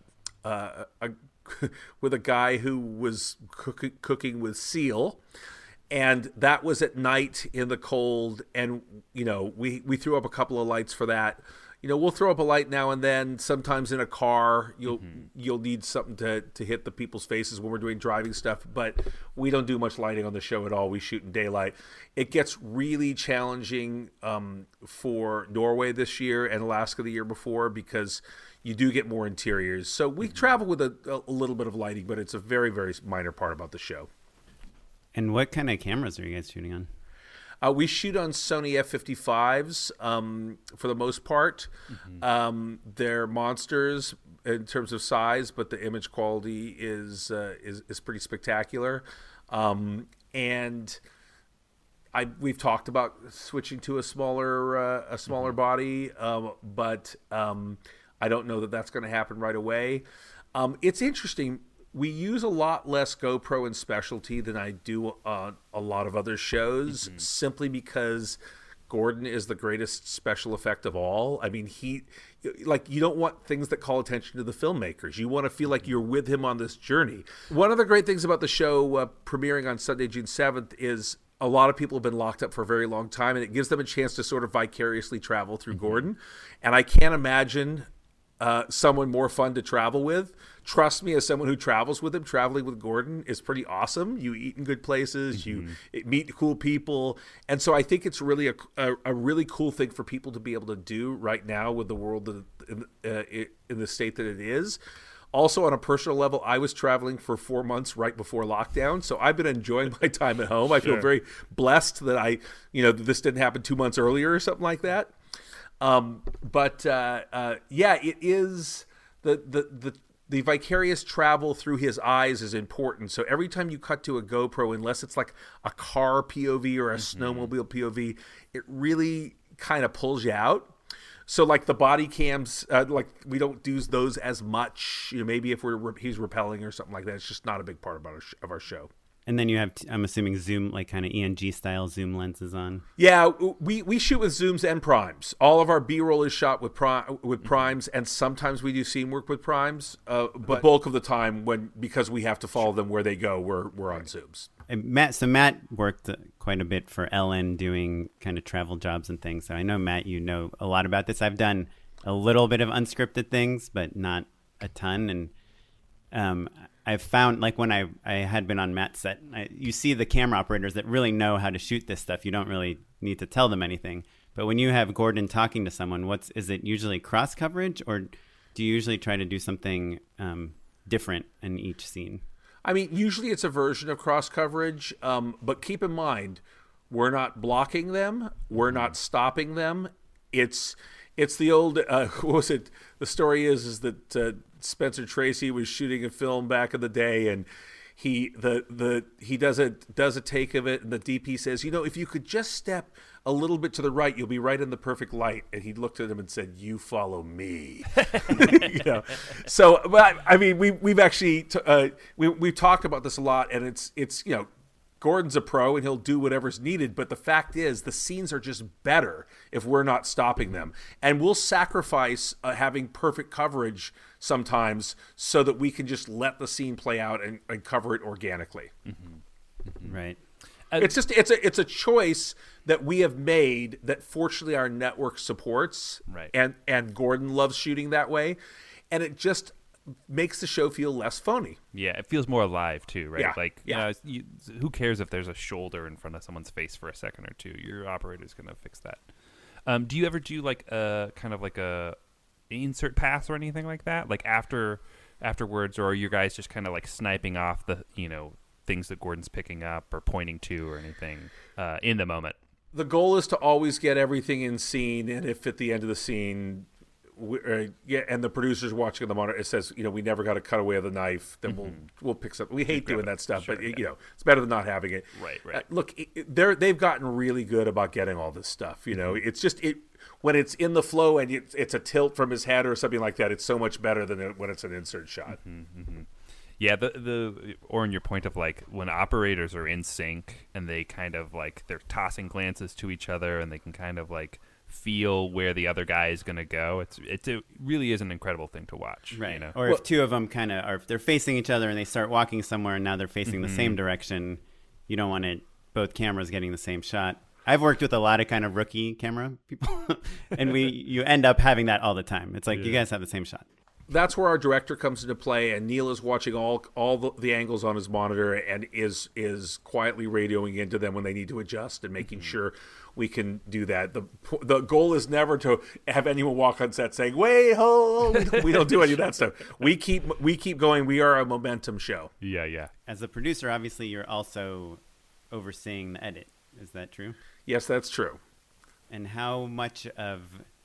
with a guy who was cooking with seal. And that was at night in the cold. And, we threw up a couple of lights for that. We'll throw up a light now and then. Sometimes in a car, you'll need something to hit the people's faces when we're doing driving stuff. But we don't do much lighting on the show at all. We shoot in daylight. It gets really challenging for Norway this year and Alaska the year before because you do get more interiors. So we travel with a little bit of lighting, but it's a very, very minor part about the show. And what kind of cameras are you guys shooting on? We shoot on Sony F55s for the most part. Mm-hmm. They're monsters in terms of size, but the image quality is pretty spectacular. And we've talked about switching to a smaller body, but I don't know that that's going to happen right away. It's interesting. We use a lot less GoPro and specialty than I do on a lot of other shows, simply because Gordon is the greatest special effect of all. I mean, you don't want things that call attention to the filmmakers. You want to feel like you're with him on this journey. One of the great things about the show premiering on Sunday, June 7th is a lot of people have been locked up for a very long time, and it gives them a chance to sort of vicariously travel through Gordon. And I can't imagine someone more fun to travel with. Trust me, as someone who travels with him, traveling with Gordon is pretty awesome. You eat in good places, you meet cool people, and so I think it's really a really cool thing for people to be able to do right now with the world in the state that it is. Also, on a personal level, I was traveling for 4 months right before lockdown, so I've been enjoying my time at home. I feel very blessed that this didn't happen 2 months earlier or something like that. It is the vicarious travel through his eyes is important. So every time you cut to a GoPro, unless it's like a car POV or a snowmobile POV, it really kind of pulls you out. So like the body cams, we don't do those as much. Maybe if he's rappelling or something like that, it's just not a big part of our show. And then you have, I'm assuming, zoom, like kind of ENG style zoom lenses on. Yeah, we shoot with zooms and primes. All of our B-roll is shot with primes, and sometimes we do scene work with primes. But the bulk of the time, because we have to follow them where they go, we're on zooms. And Matt worked quite a bit for Ellen doing kind of travel jobs and things. So I know, Matt, you know a lot about this. I've done a little bit of unscripted things, but not a ton. And I've found, like when I had been on Matt's set, you see the camera operators that really know how to shoot this stuff. You don't really need to tell them anything. But when you have Gordon talking to someone, is it usually cross coverage, or do you usually try to do something different in each scene? I mean, usually it's a version of cross coverage, but keep in mind, we're not blocking them. We're not stopping them. It's the old, what was it? The story is that Spencer Tracy was shooting a film back in the day, and he does a take of it, and the DP says, if you could just step a little bit to the right, you'll be right in the perfect light. And he looked at him and said, "You follow me." So, but I mean, we've actually we've talked about this a lot, and it's Gordon's a pro and he'll do whatever's needed, but the fact is the scenes are just better if we're not stopping them. And we'll sacrifice having perfect coverage sometimes so that we can just let the scene play out and cover it organically. Mm-hmm. Mm-hmm. Right. It's a choice that we have made that fortunately our network supports. Right. And Gordon loves shooting that way. And it just makes the show feel less phony. Yeah, it feels more alive too, right? Yeah, like, who cares if there's a shoulder in front of someone's face for a second or two? Your operator's going to fix that. Do you ever do like a kind of like a insert pass or anything like that? Like afterwards, or are you guys just kind of like sniping off the things that Gordon's picking up or pointing to or anything in the moment. The goal is to always get everything in scene, and if at the end of the scene, and the producer's watching the monitor, it says, we never got to cut away the knife, then we'll pick something. We hate doing that stuff, but it's better than not having it. Right. Look, they've gotten really good about getting all this stuff. It's just when it's in the flow and it's a tilt from his head or something like that. It's so much better than when it's an insert shot. Yeah, or in your point of like when operators are in sync and they kind of like they're tossing glances to each other and they can kind of like feel where the other guy is going to go. It really is an incredible thing to watch. Right. Or if two of them kind of are, if they're facing each other and they start walking somewhere and now they're facing the same direction, you don't want both cameras getting the same shot. I've worked with a lot of kind of rookie camera people, and you end up having that all the time. It's like you guys have the same shot. That's where our director comes into play, and Neil is watching all the angles on his monitor and is quietly radioing into them when they need to adjust and making sure we can do that. The goal is never to have anyone walk on set saying, "Wait, hold." We don't do any of that stuff. We keep going. We are a momentum show. Yeah. As a producer, obviously, you're also overseeing the edit. Is that true? Yes, that's true. And how much of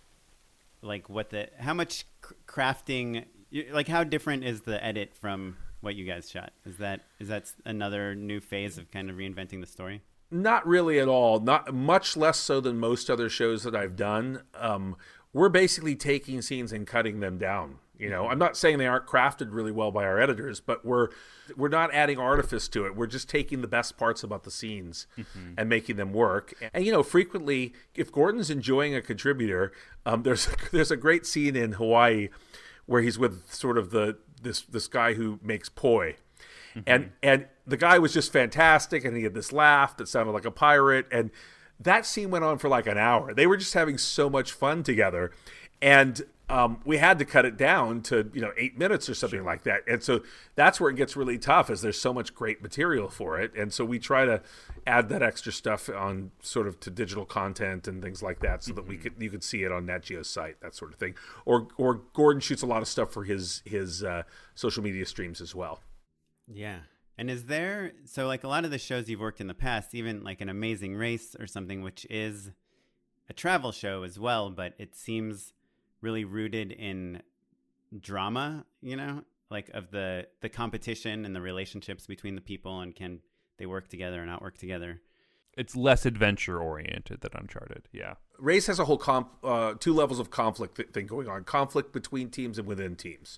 how much crafting, like how different is the edit from what you guys shot? Is that another new phase of kind of reinventing the story? Not really at all. Not much less so than most other shows that I've done. We're basically taking scenes and cutting them down. I'm not saying they aren't crafted really well by our editors, but we're not adding artifice to it. We're just taking the best parts about the scenes and making them work. And frequently, if Gordon's enjoying a contributor, there's a great scene in Hawaii where he's with sort of this guy who makes poi. And the guy was just fantastic, and he had this laugh that sounded like a pirate, and that scene went on for like an hour. They were just having so much fun together, and we had to cut it down to 8 minutes or something like that. And so that's where it gets really tough, is there's so much great material for it, and so we try to add that extra stuff on sort of to digital content and things like that, so that you could see it on Nat Geo's site, that sort of thing. Or Gordon shoots a lot of stuff for his social media streams as well. Yeah. And is there, so like a lot of the shows you've worked in the past, even like An Amazing Race or something, which is a travel show as well, but it seems really rooted in drama, like of the competition and the relationships between the people, and can they work together or not work together? It's less adventure oriented than Uncharted. Yeah. Race has a whole two levels of conflict thing going on: conflict between teams and within teams.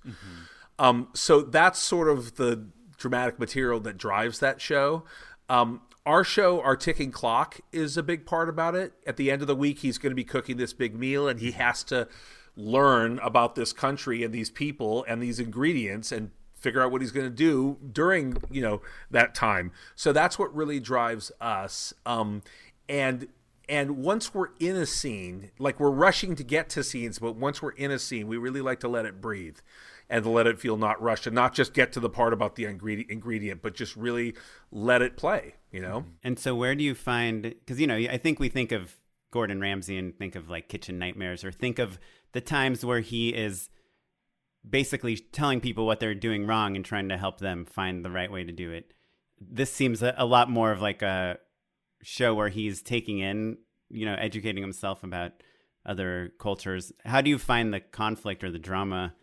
So that's sort of the dramatic material that drives that show. Our show, our ticking clock, is a big part about it. At the end of the week, he's going to be cooking this big meal, and he has to learn about this country and these people and these ingredients and figure out what he's going to do during that time. So that's what really drives us. And once we're in a scene, like, we're rushing to get to scenes, but once we're in a scene, we really like to let it breathe and to let it feel not rushed, and not just get to the part about the ingredient, but just really let it play, And so where do you find, because, I think we think of Gordon Ramsay and think of like Kitchen Nightmares, or think of the times where he is basically telling people what they're doing wrong and trying to help them find the right way to do it. This seems a lot more of like a show where he's taking in, educating himself about other cultures. How do you find the conflict or the drama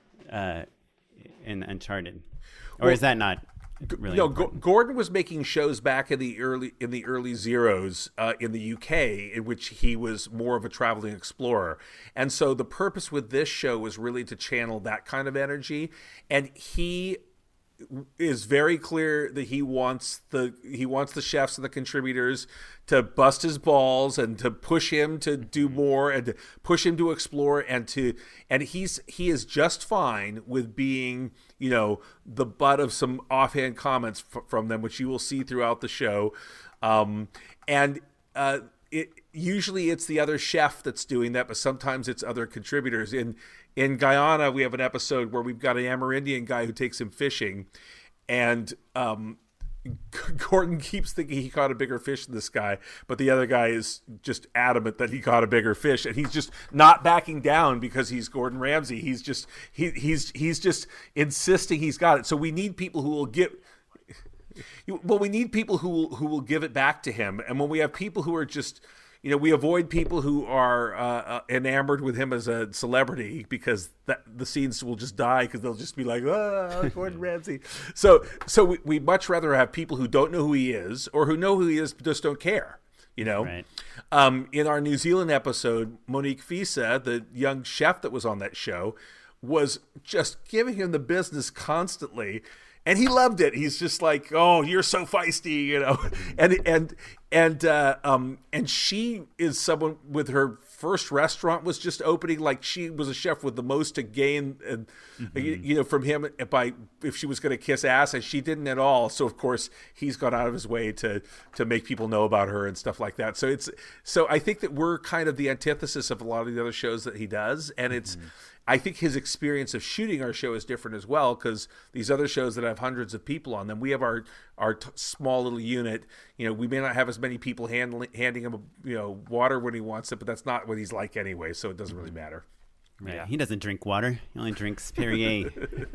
in Uncharted? Or is that not really Gordon was making shows back in the early zeros in the UK, in which he was more of a traveling explorer, and so the purpose with this show was really to channel that kind of energy. And he is very clear that he wants the chefs and the contributors to bust his balls and to push him to do more and to push him to explore, and he is just fine with being the butt of some offhand comments from them, which you will see throughout the show, usually it's the other chef that's doing that, but sometimes it's other contributors. In Guyana, we have an episode where we've got an Amerindian guy who takes him fishing, and Gordon keeps thinking he caught a bigger fish than this guy, but the other guy is just adamant that he caught a bigger fish, and he's just not backing down because he's Gordon Ramsay. He's just insisting he's got it. So we need people who will get Well, we need people who will give it back to him, and when we have people who are just, we avoid people who are enamored with him as a celebrity because the scenes will just die because they'll just be like, Gordon Ramsay. So we much rather have people who don't know who he is or who know who he is but just don't care. Right. In our New Zealand episode, Monique Fisa, the young chef that was on that show, was just giving him the business constantly. And he loved it. He's just like, "Oh, you're so feisty," and she is someone with her first restaurant was just opening. Like she was a chef with the most to gain, and from him if she was going to kiss ass, and she didn't at all. So of course he's gone out of his way to make people know about her and stuff like that. So I think that we're kind of the antithesis of a lot of the other shows that he does, and it's. I think his experience of shooting our show is different as well, because these other shows that have hundreds of people on them, we have our small little unit. We may not have as many people handing him water when he wants it, but that's not what he's like anyway, so it doesn't really matter. Right. Yeah. He doesn't drink water. He only drinks Perrier.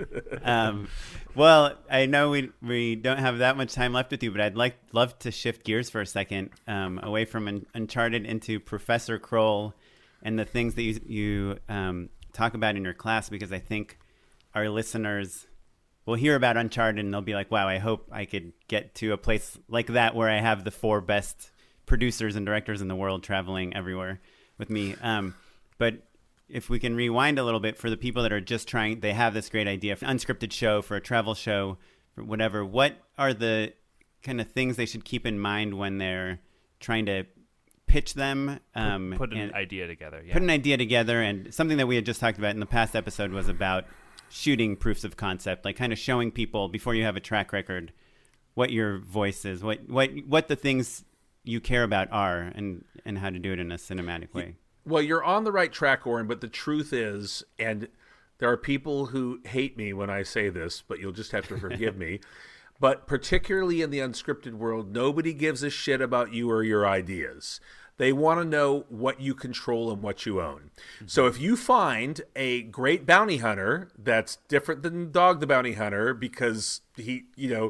Well, I know we don't have that much time left with you, but I'd love to shift gears for a second, away from Uncharted into Professor Kroll and the things that you talk about in your class, because I think our listeners will hear about Uncharted and they'll be like, wow, I hope I could get to a place like that where I have the 4 best producers and directors in the world traveling everywhere with me. But if we can rewind a little bit for the people that are just they have this great idea for an unscripted show, for a travel show, for whatever, what are the kind of things they should keep in mind when they're trying to pitch them, put an idea together. Yeah. Put an idea together, and something that we had just talked about in the past episode was about shooting proofs of concept, like kind of showing people before you have a track record what your voice is, what the things you care about are, and how to do it in a cinematic way. Well, you're on the right track, Oren, but the truth is, and there are people who hate me when I say this, but you'll just have to forgive me. But particularly in the unscripted world, nobody gives a shit about you or your ideas. They want to know what you control and what you own. Mm-hmm. So if you find a great bounty hunter that's different than Dog the Bounty Hunter because he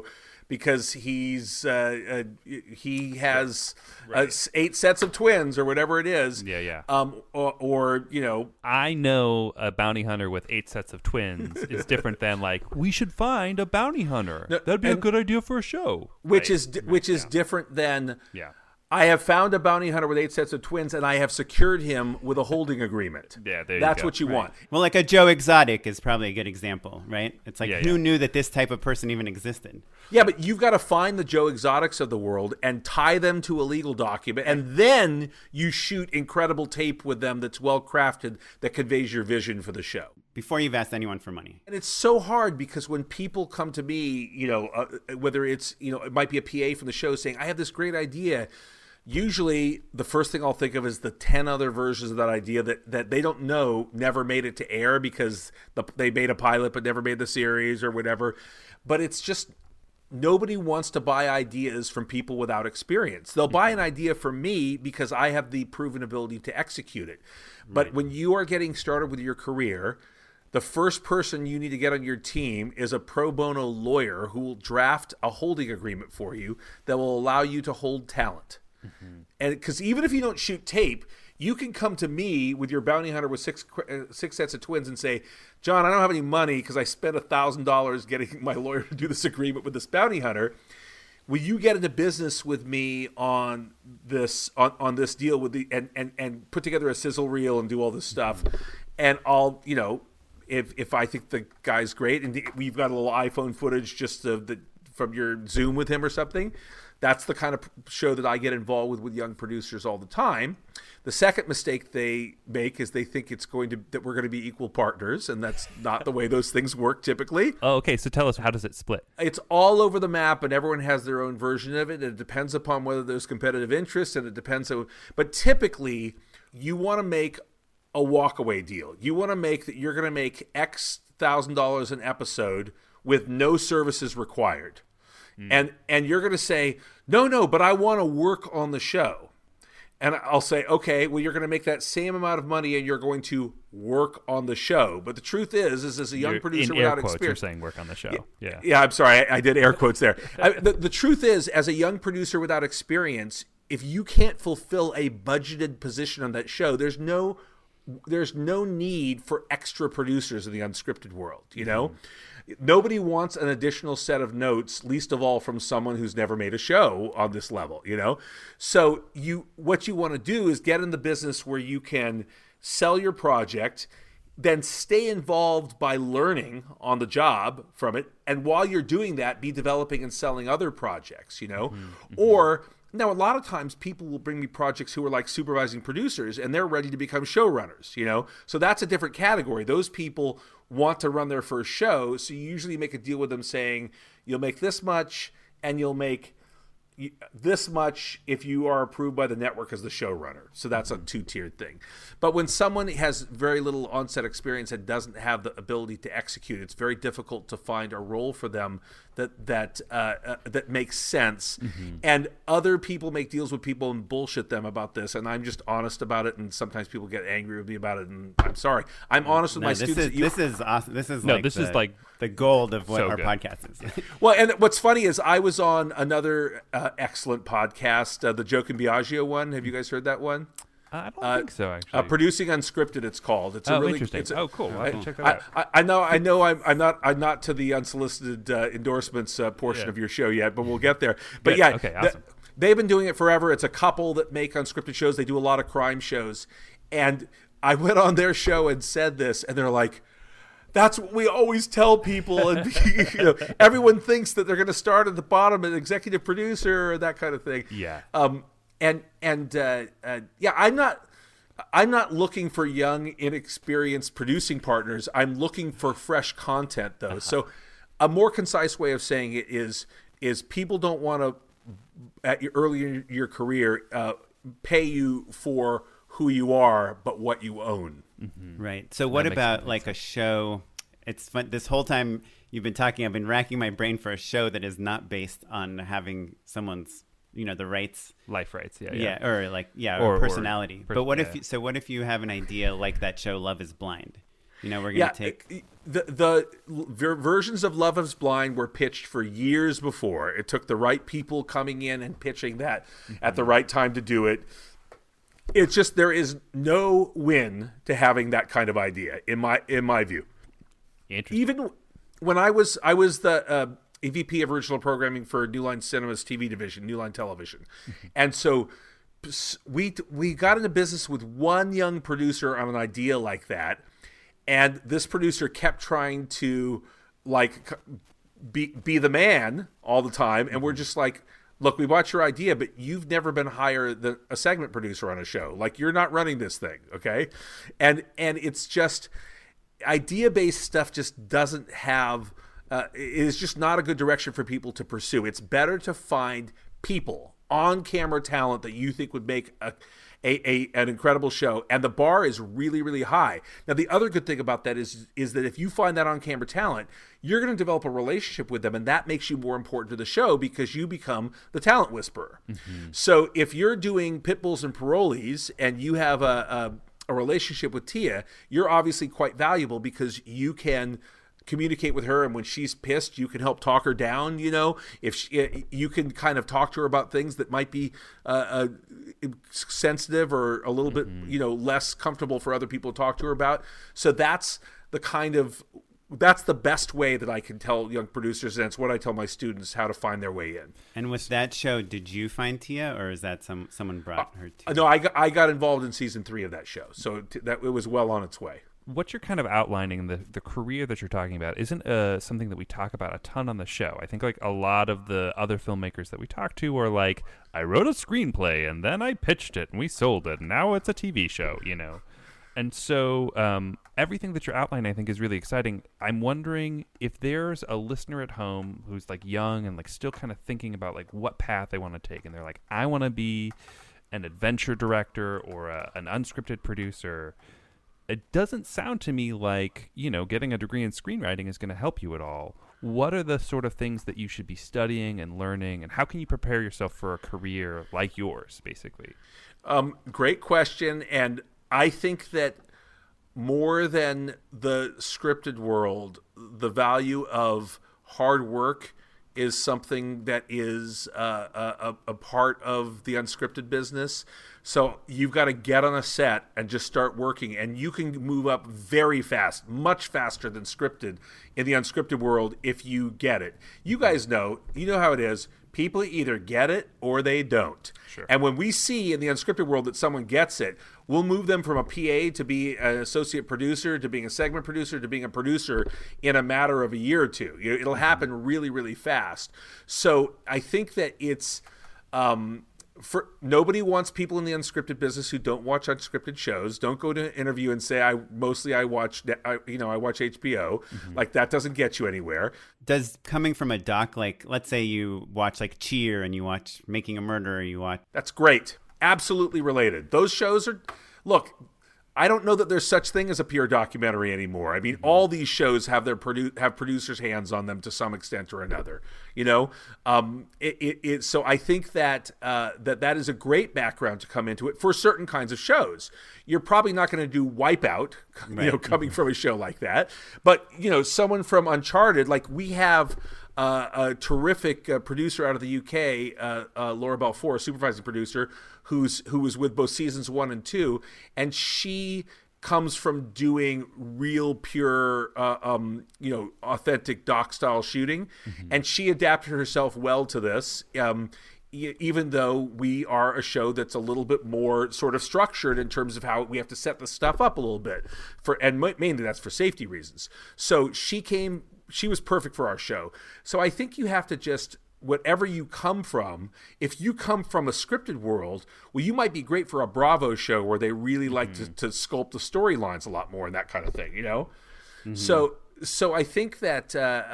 has 8 sets of twins or whatever it is. Yeah. Or I know a bounty hunter with 8 sets of twins is different than like, we should find a bounty hunter. That'd be a good idea for a show. Which is different than I have found a bounty hunter with 8 sets of twins, and I have secured him with a holding agreement. Yeah, that's what you want. Well, like a Joe Exotic is probably a good example, right? It's like, who knew that this type of person even existed? Yeah, but you've got to find the Joe Exotics of the world and tie them to a legal document, and then you shoot incredible tape with them that's well crafted that conveys your vision for the show. Before you've asked anyone for money. And it's so hard because when people come to me, whether it's, it might be a PA from the show saying, I have this great idea. Usually the first thing I'll think of is the 10 other versions of that idea that they don't know never made it to air because they made a pilot but never made the series or whatever. But it's just nobody wants to buy ideas from people without experience. They'll buy an idea from me because I have the proven ability to execute it. But when you are getting started with your career, the first person you need to get on your team is a pro bono lawyer who will draft a holding agreement for you that will allow you to hold talent. Mm-hmm. And because even if you don't shoot tape, you can come to me with your bounty hunter with six sets of twins and say, John, I don't have any money because I spent $1,000 getting my lawyer to do this agreement with this bounty hunter. Will you get into business with me on this on this deal with and put together a sizzle reel and do all this stuff? And I'll, if I think the guy's great and we've got a little iPhone footage just from your Zoom with him or something. That's the kind of show that I get involved with young producers all the time. The second mistake they make is they think that we're going to be equal partners, and that's not the way those things work typically. Oh, okay. So tell us, how does it split? It's all over the map, and everyone has their own version of it. It depends upon whether there's competitive interest, and it depends. But typically, you want to make a walkaway deal. You want to make that you're going to make X $1,000 an episode with no services required. And you're going to say, no, but I want to work on the show. And I'll say, okay, well, you're going to make that same amount of money and you're going to work on the show. But the truth is as a young producer in without air quotes, experience, you're saying work on the show. Yeah, I'm sorry. I did air quotes there. The truth is, as a young producer without experience, if you can't fulfill a budgeted position on that show, there's no need for extra producers in the unscripted world, you know? Nobody wants an additional set of notes, least of all from someone who's never made a show on this level, you know? So what you want to do is get in the business where you can sell your project, then stay involved by learning on the job from it. And while you're doing that, be developing and selling other projects, you know? Or now, a lot of times people will bring me projects who are like supervising producers and they're ready to become showrunners, you know? So that's a different category. Those people want to run their first show. So you usually make a deal with them saying, you'll make this much and you'll make this much if you are approved by the network as the showrunner. So that's a two-tiered thing. But when someone has very little on-set experience and doesn't have the ability to execute, it's very difficult to find a role for them that makes sense. And other people make deals with people and bullshit them about this, and I'm just honest about it. And sometimes people get angry with me about it, and I'm sorry. I'm honest with my students. This is awesome. This is like the gold of what so our good. podcast is. Well, and what's funny is I was on another excellent podcast, the Joke and Biagio one. Have you guys heard that one? I don't think so, actually. Producing Unscripted, it's called. It's a really interesting. Cool. I'll have to check that out. I know. I'm not to the unsolicited endorsements portion of your show yet, but we'll get there. But Good. yeah, Okay, awesome. They've been doing it forever. It's a couple that make unscripted shows. They do a lot of crime shows, and I went on their show and said this, and they're like, "That's what we always tell people," and you know, everyone thinks that they're going to start at the bottom, an executive producer or that kind of thing. Yeah. I'm not looking for young, inexperienced producing partners. I'm looking for fresh content, though. So, a more concise way of saying it is people don't want to, at your early in your career, pay you for who you are, but what you own. Right. So what about like a show? It's fun. This whole time you've been talking, I've been racking my brain for a show that is not based on having someone's, the rights, life rights, or personality. But what if you have an idea like that show Love is Blind? We're going to take the versions of Love is Blind were pitched for years before. It took the right people coming in and pitching that at the right time to do it. It's just there is no win to having that kind of idea in my view. Even when I was the EVP of original programming for New Line Cinema's TV division, New Line Television. And so we got into business with one young producer on an idea like that. And this producer kept trying to be the man all the time. And we're just like, look, we bought your idea, but you've never been higher than a segment producer on a show. Like, you're not running this thing. Okay. And it's just idea-based stuff just doesn't have, it is just not a good direction for people to pursue. It's better to find people, on-camera talent that you think would make an incredible show, and the bar is really, really high. Now, the other good thing about that is that if you find that on-camera talent, you're going to develop a relationship with them, and that makes you more important to the show because you become the talent whisperer. So if you're doing Pit Bulls and Parolees and you have a relationship with Tia, you're obviously quite valuable because you can communicate with her, and when she's pissed, you can help talk her down. If you can kind of talk to her about things that might be sensitive or a little bit less comfortable for other people to talk to her about. So that's the best way that I can tell young producers, and it's what I tell my students how to find their way in. And with that show, did you find Tia, or is that someone brought her to? No, I got involved in season 3 of that show, so that it was well on its way. What you're kind of outlining, the career that you're talking about, isn't something that we talk about a ton on the show. I think like a lot of the other filmmakers that we talk to are like, I wrote a screenplay and then I pitched it and we sold it and now it's a TV show, And so everything that you're outlining, I think, is really exciting. I'm wondering if there's a listener at home who's like young and like still kind of thinking about like what path they want to take, and they're like, I want to be an adventure director or an unscripted producer. It doesn't sound to me like, getting a degree in screenwriting is going to help you at all. What are the sort of things that you should be studying and learning, and how can you prepare yourself for a career like yours, basically? Great question, and I think that more than the scripted world, the value of hard work is something that is a part of the unscripted business. So you've got to get on a set and just start working, and you can move up very fast, much faster than scripted in the unscripted world if you get it. You guys know, how it is. People either get it or they don't. Sure. And when we see in the unscripted world that someone gets it, we'll move them from a PA to be an associate producer, to being a segment producer, to being a producer in a matter of a year or two. It'll happen really, really fast. So I think that it's nobody wants people in the unscripted business who don't watch unscripted shows. Don't go to an interview and say I watch HBO. Like, that doesn't get you anywhere. Does coming from a doc, like, let's say you watch like Cheer and you watch Making a Murderer, That's great. Absolutely related. Those shows are, look, I don't know that there's such thing as a pure documentary anymore. I mean, all these shows have their producers' hands on them to some extent or another. So I think that that is a great background to come into it for certain kinds of shows. You're probably not going to do Wipeout, coming from a show like that. But someone from Uncharted, like we have. A terrific producer out of the UK, Laura Balfour, supervising producer, who was with both seasons 1 and 2, and she comes from doing real pure, authentic doc style shooting, and she adapted herself well to this. Even though we are a show that's a little bit more sort of structured in terms of how we have to set the stuff up a little bit, and mainly that's for safety reasons. So she was perfect for our show. So I think you have to just, whatever you come from, if you come from a scripted world, well, you might be great for a Bravo show where they really like to sculpt the storylines a lot more and that kind of thing, So I think that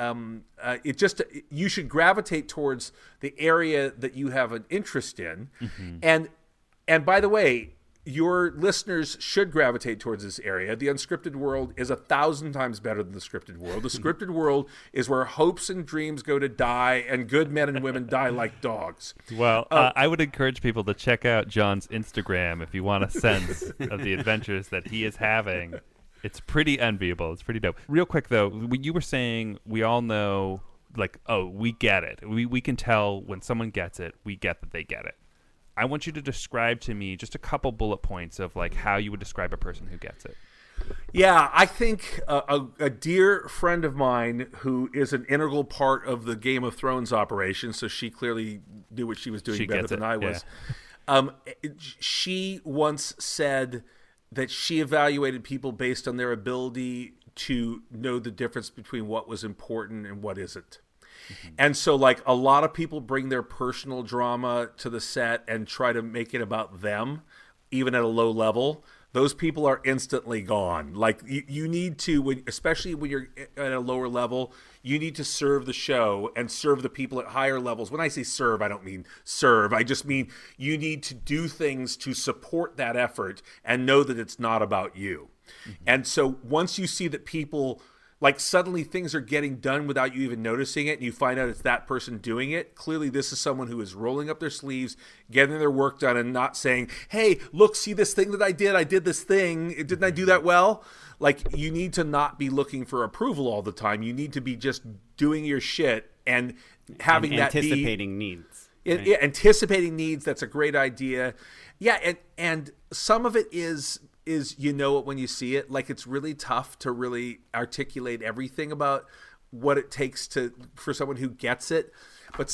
you should gravitate towards the area that you have an interest in. And by the way, your listeners should gravitate towards this area. The unscripted world is 1,000 times better than the scripted world. The scripted world is where hopes and dreams go to die, and good men and women die like dogs. Well, I would encourage people to check out John's Instagram if you want a sense of the adventures that he is having. It's pretty enviable. It's pretty dope. Real quick, though, you were saying we all know, like, oh, we get it. We can tell when someone gets it, we get that they get it. I want you to describe to me just a couple bullet points of like how you would describe a person who gets it. Yeah, I think a dear friend of mine who is an integral part of the Game of Thrones operation, so she clearly knew what she was doing better than I was. Yeah. She once said that she evaluated people based on their ability to know the difference between what was important and what isn't. And so, like, a lot of people bring their personal drama to the set and try to make it about them, even at a low level. Those people are instantly gone. Like, you need to, especially when you're at a lower level, you need to serve the show and serve the people at higher levels. When I say serve, I don't mean serve. I just mean you need to do things to support that effort and know that it's not about you. And so once you see that people... like suddenly things are getting done without you even noticing it, and you find out it's that person doing it. Clearly this is someone who is rolling up their sleeves, getting their work done, and not saying, hey, look, see this thing that I did this thing. Didn't I do that well? Like, you need to not be looking for approval all the time. You need to be just doing your shit and having and that anticipating needs. Right? Anticipating needs. That's a great idea. Yeah. And some of it is you know it when you see it. Like, it's really tough to really articulate everything about what it takes for someone who gets it. But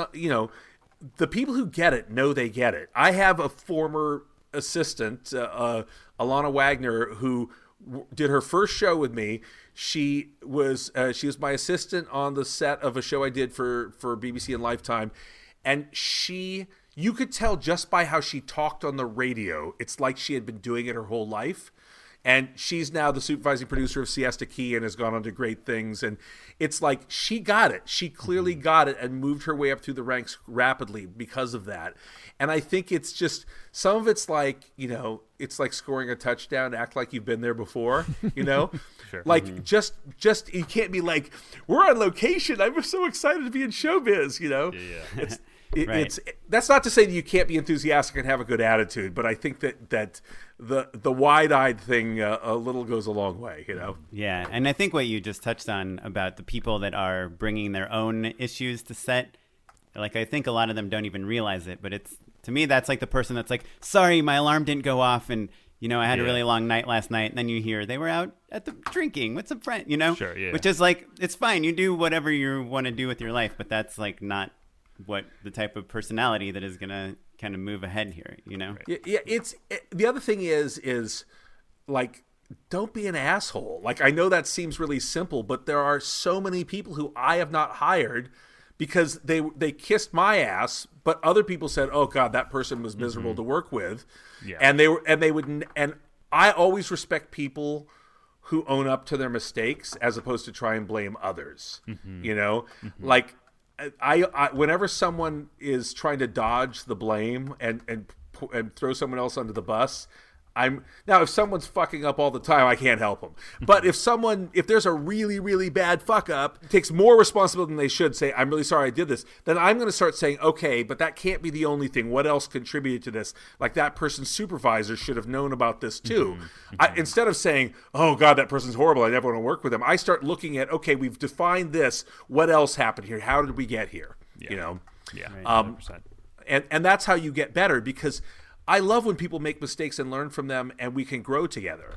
the people who get it know they get it. I have a former assistant, Alana Wagner, who did her first show with me. She was my assistant on the set of a show I did for BBC and Lifetime, and you could tell just by how she talked on the radio. It's like she had been doing it her whole life. And she's now the supervising producer of Siesta Key and has gone on to great things. And it's like she got it. She clearly got it and moved her way up through the ranks rapidly because of that. And I think it's just, some of it's like, it's like scoring a touchdown, act like you've been there before, Sure. Like, just you can't be like, we're on location, I'm so excited to be in showbiz, Yeah. That's not to say that you can't be enthusiastic and have a good attitude, but I think that the wide-eyed thing a little goes a long way, you know. Yeah, and I think what you just touched on about the people that are bringing their own issues to set, like I think a lot of them don't even realize it, but to me that's like the person that's like, sorry, my alarm didn't go off, and I had a really long night last night, and then you hear they were out at the drinking with some friend, Sure, yeah. Which is like, it's fine, you do whatever you want to do with your life, but that's like not what the type of personality that is gonna kind of move ahead here, Right. Yeah, the other thing is like, don't be an asshole. Like, I know that seems really simple, but there are so many people who I have not hired because they kissed my ass, but other people said, "Oh God, that person was miserable to work with," and and I always respect people who own up to their mistakes as opposed to try and blame others. Like I whenever someone is trying to dodge the blame and throw someone else under the bus. If someone's fucking up all the time, I can't help them. But if there's a really, really bad fuck up, takes more responsibility than they should, say, I'm really sorry I did this, then I'm going to start saying, okay, but that can't be the only thing. What else contributed to this? Like, that person's supervisor should have known about this too. Instead of saying, oh God, that person's horrible, I never want to work with them, I start looking at, okay, we've defined this. What else happened here? How did we get here? Yeah. Yeah. 100%. And that's how you get better, because I love when people make mistakes and learn from them, and we can grow together,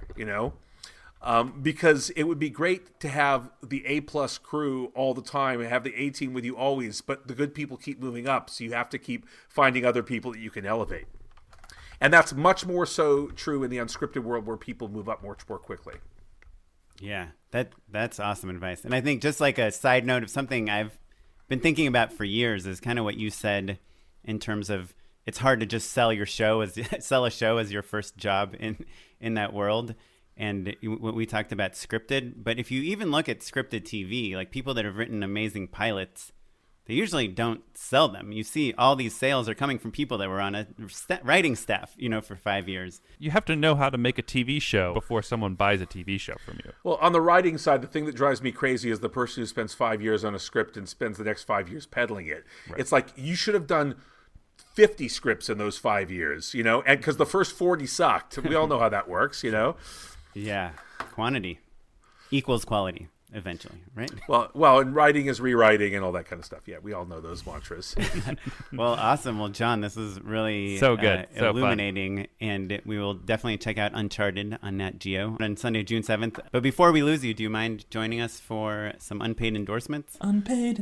because it would be great to have the A-plus crew all the time and have the A-team with you always, but the good people keep moving up, so you have to keep finding other people that you can elevate. And that's much more so true in the unscripted world, where people move up much more quickly. Yeah, that's awesome advice. And I think, just like a side note of something I've been thinking about for years, is kind of what you said in terms of, it's hard to just sell a show as your first job in that world. And we talked about scripted, but if you even look at scripted TV, like people that have written amazing pilots, they usually don't sell them. You see all these sales are coming from people that were on a writing staff, for 5 years. You have to know how to make a TV show before someone buys a TV show from you. Well, on the writing side, the thing that drives me crazy is the person who spends 5 years on a script and spends the next 5 years peddling it. Right. It's like, you should have done 50 scripts in those 5 years, and because the first 40 sucked. We all know how that works, Yeah, quantity equals quality eventually, right? Well, and writing is rewriting and all that kind of stuff. Yeah, we all know those mantras. Well, awesome. Well, John, this is really so good, so illuminating, fun. And we will definitely check out Uncharted on Nat Geo on Sunday, June 7th. But before we lose you, do you mind joining us for some unpaid endorsements? Unpaid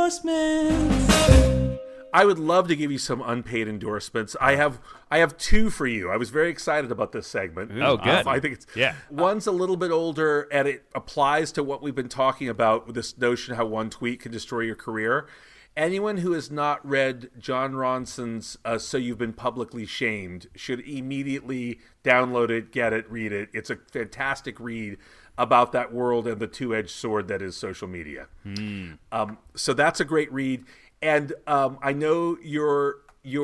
endorsements. I would love to give you some unpaid endorsements. I have two for you. I was very excited about this segment. Oh, good. I think one's a little bit older, and it applies to what we've been talking about with this notion how one tweet can destroy your career. Anyone who has not read Jon Ronson's So You've Been Publicly Shamed should immediately download it, get it, read it. It's a fantastic read about that world and the two-edged sword that is social media. So that's a great read. And I know your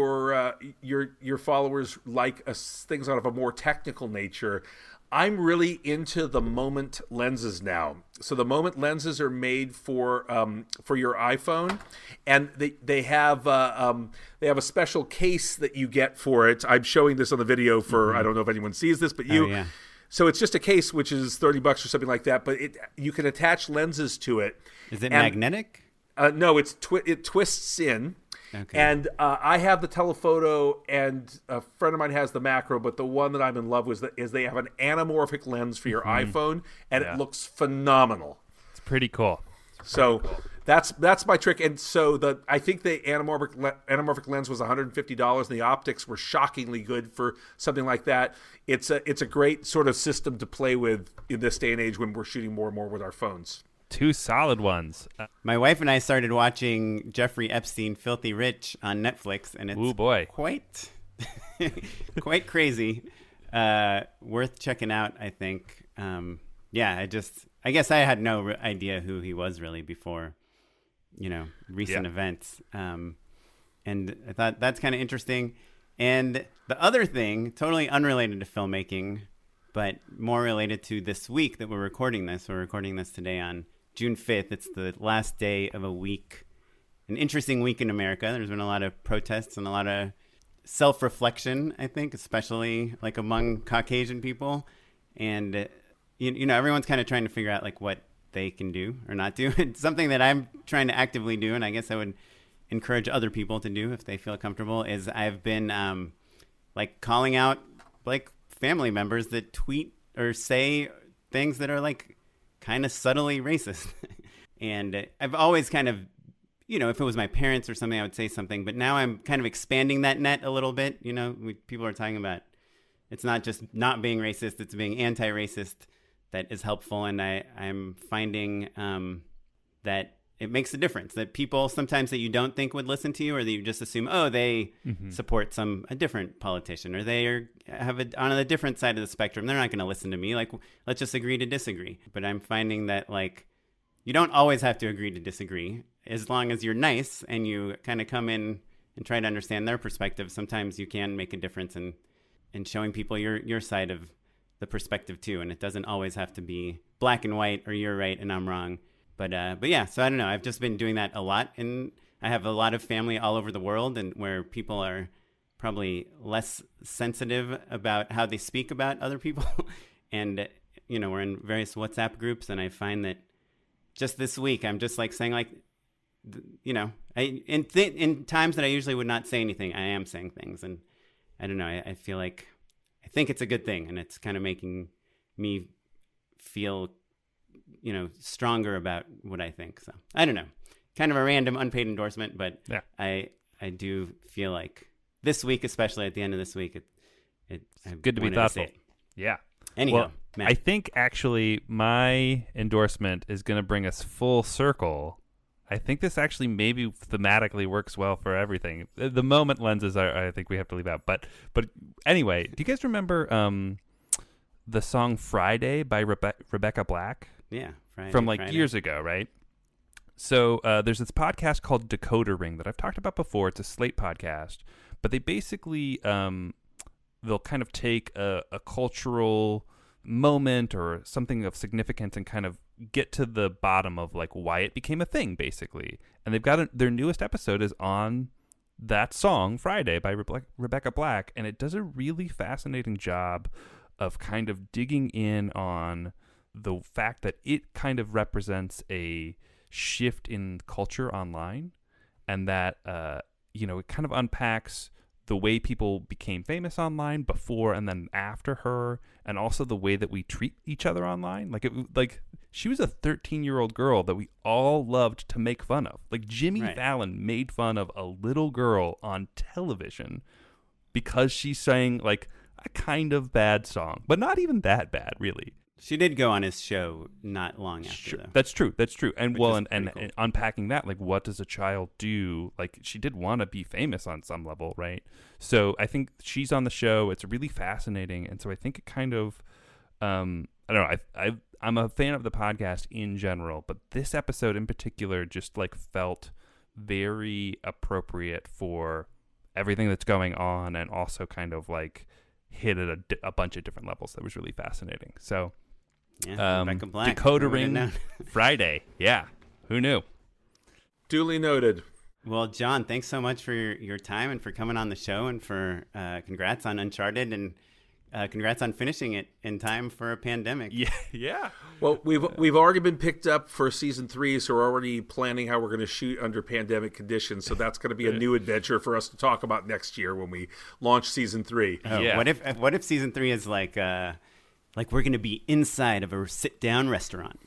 followers like things out of a more technical nature. I'm really into the Moment lenses now. So the Moment lenses are made for your iPhone, and they have a special case that you get for it. I'm showing this on the video for I don't know if anyone sees this, but you. Oh, yeah. So it's just a case, which is $30 or something like that. But you can attach lenses to it. Is it magnetic? No, it twists in. Okay. And I have the telephoto, and a friend of mine has the macro, but the one that I'm in love with is they have an anamorphic lens for your iPhone, and it looks phenomenal. It's pretty cool. That's my trick. And so I think the anamorphic lens was $150, and the optics were shockingly good for something like that. It's a great sort of system to play with in this day and age when we're shooting more and more with our phones. Two solid ones. My wife and I started watching Jeffrey Epstein, Filthy Rich on Netflix, and it's quite crazy. Worth checking out, I think. I guess I had no idea who he was really before, recent events. And I thought that's kind of interesting. And the other thing, totally unrelated to filmmaking, but more related to this week that we're recording this. We're recording this today on June 5th. It's the last day of a week an interesting week in America. There's been a lot of protests and a lot of self-reflection, I think, especially like among Caucasian people. And, you know, everyone's kind of trying to figure out like what they can do or not do. It's something that I'm trying to actively do, and I guess I would encourage other people to do if they feel comfortable, is I've been like calling out like family members that tweet or say things that are like kind of subtly racist. And I've always kind of, you know, if it was my parents or something, I would say something. But now I'm kind of expanding that net a little bit. You know, people are talking about it's not just not being racist, it's being anti-racist that is helpful. And I'm finding that it makes a difference, that people sometimes that you don't think would listen to you, or that you just assume, oh, they support a different politician, or they have on a different side of the spectrum. They're not going to listen to me. Like, let's just agree to disagree. But I'm finding that, like, you don't always have to agree to disagree. As long as you're nice and you kind of come in and try to understand their perspective, sometimes you can make a difference in showing people your side of the perspective too. And it doesn't always have to be black and white, or you're right and I'm wrong. But yeah, so I don't know. I've just been doing that a lot. And I have a lot of family all over the world, and where people are probably less sensitive about how they speak about other people. And, you know, we're in various WhatsApp groups, and I find that just this week, I'm just like saying, like, you know, in times that I usually would not say anything, I am saying things. And I don't know, I feel like, I think it's a good thing, and it's kind of making me feel, you know, stronger about what I think. So I don't know, kind of a random unpaid endorsement, but yeah. I do feel like this week, especially at the end of this week, it's good to be thoughtful. Yeah. Anyhow, well, Matt. I think actually my endorsement is going to bring us full circle. I think this actually maybe thematically works well for everything. The moment lenses I think we have to leave out. But anyway, do you guys remember the song Friday by Rebecca Black? Yeah. From Friday. Years ago, right? So there's this podcast called Decoder Ring that I've talked about before. It's a Slate podcast. But they basically, they'll kind of take a cultural moment or something of significance and kind of get to the bottom of like why it became a thing, basically. And they've got their newest episode is on that song Friday by Rebecca Black, and it does a really fascinating job of kind of digging in on the fact that it kind of represents a shift in culture online, and that you know, it kind of unpacks the way people became famous online before and then after her, and also the way that we treat each other online. Like she was a 13-year-old girl that we all loved to make fun of. Like Jimmy Fallon made fun of a little girl on television because she sang like a kind of bad song, but not even that bad, really. She did go on his show not long after, though. That's true. And cool. And unpacking that, like, what does a child do? Like, she did want to be famous on some level, right? So I think she's on the show. It's really fascinating, and so I think it kind of, I don't know. I'm a fan of the podcast in general, but this episode in particular just like felt very appropriate for everything that's going on, and also kind of like hit at a bunch of different levels. That was really fascinating. So. Yeah, Black. Decoder Ring Friday. Yeah. Who knew? Duly noted. Well, John, thanks so much for your time and for coming on the show, and for congrats on Uncharted, and congrats on finishing it in time for a pandemic. Yeah. Well, we've already been picked up for season 3, so we're already planning how we're going to shoot under pandemic conditions. So that's going to be a new adventure for us to talk about next year when we launch season 3. Oh, yeah. What if season 3 is like we're going to be inside of a sit-down restaurant?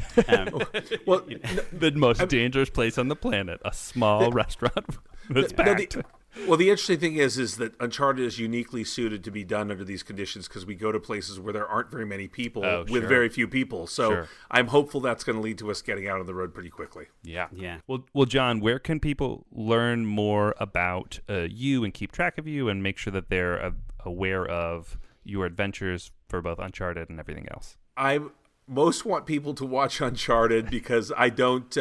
Well, the most dangerous place on the planet, a small restaurant that's packed. The interesting thing is that Uncharted is uniquely suited to be done under these conditions, because we go to places where there aren't very many people with very few people. So I'm hopeful that's going to lead to us getting out on the road pretty quickly. Yeah. Well, John, where can people learn more about you and keep track of you and make sure that they're aware of your adventures for both Uncharted and everything else? I most want people to watch Uncharted because I don't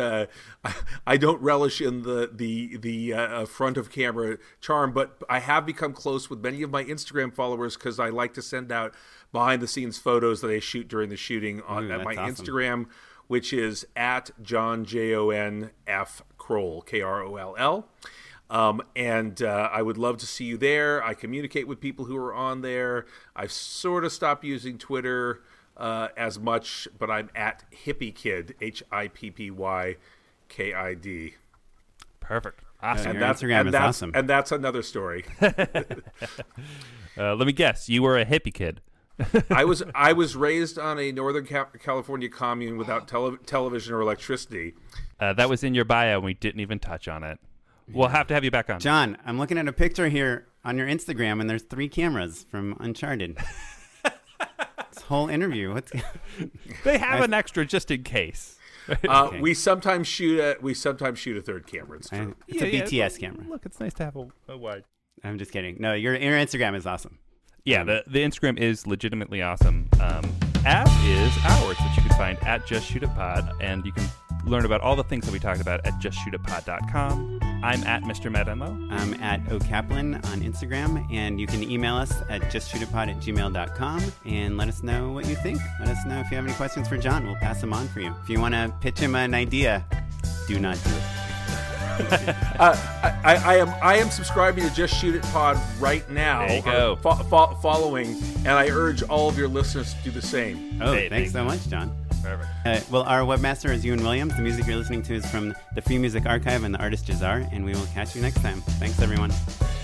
relish in the front of camera charm, but I have become close with many of my Instagram followers because I like to send out behind the scenes photos that I shoot during the shooting at my awesome Instagram, which is at John JONF Kroll, Kroll. And I would love to see you there. I communicate with people who are on there. I've sort of stopped using Twitter as much, but I'm at HippieKid, HippyKid. Perfect. Awesome. Your Instagram is awesome. And that's another story. Let me guess. You were a hippie kid. I was raised on a Northern California commune without television or electricity. That was in your bio, and we didn't even touch on it. We'll have to have you back on. John, I'm looking at a picture here on your Instagram, and there's 3 cameras from Uncharted. This whole interview. They have an extra just in case. Okay. We sometimes shoot a third camera. It's true. It's a BTS camera. Look, it's nice to have a wide. I'm just kidding. No, your Instagram is awesome. Yeah, the Instagram is legitimately awesome, as is ours, which you can find at Just Shoot It Pod, and you can learn about all the things that we talked about at justshootitpod.com. I'm at Mr. Matt Enlow. I'm at OKaplan on Instagram, and you can email us at justshootitpod@gmail.com and let us know what you think. Let us know if you have any questions for John. We'll pass them on for you. If you want to pitch him an idea, do not do it. I am subscribing to Just Shoot It Pod right now. There you go. Following, and I urge all of your listeners to do the same. Oh, thanks so much, John. Perfect. Well, our webmaster is Ewan Williams. The music you're listening to is from the Free Music Archive and the artist Jazar, and we will catch you next time. Thanks, everyone.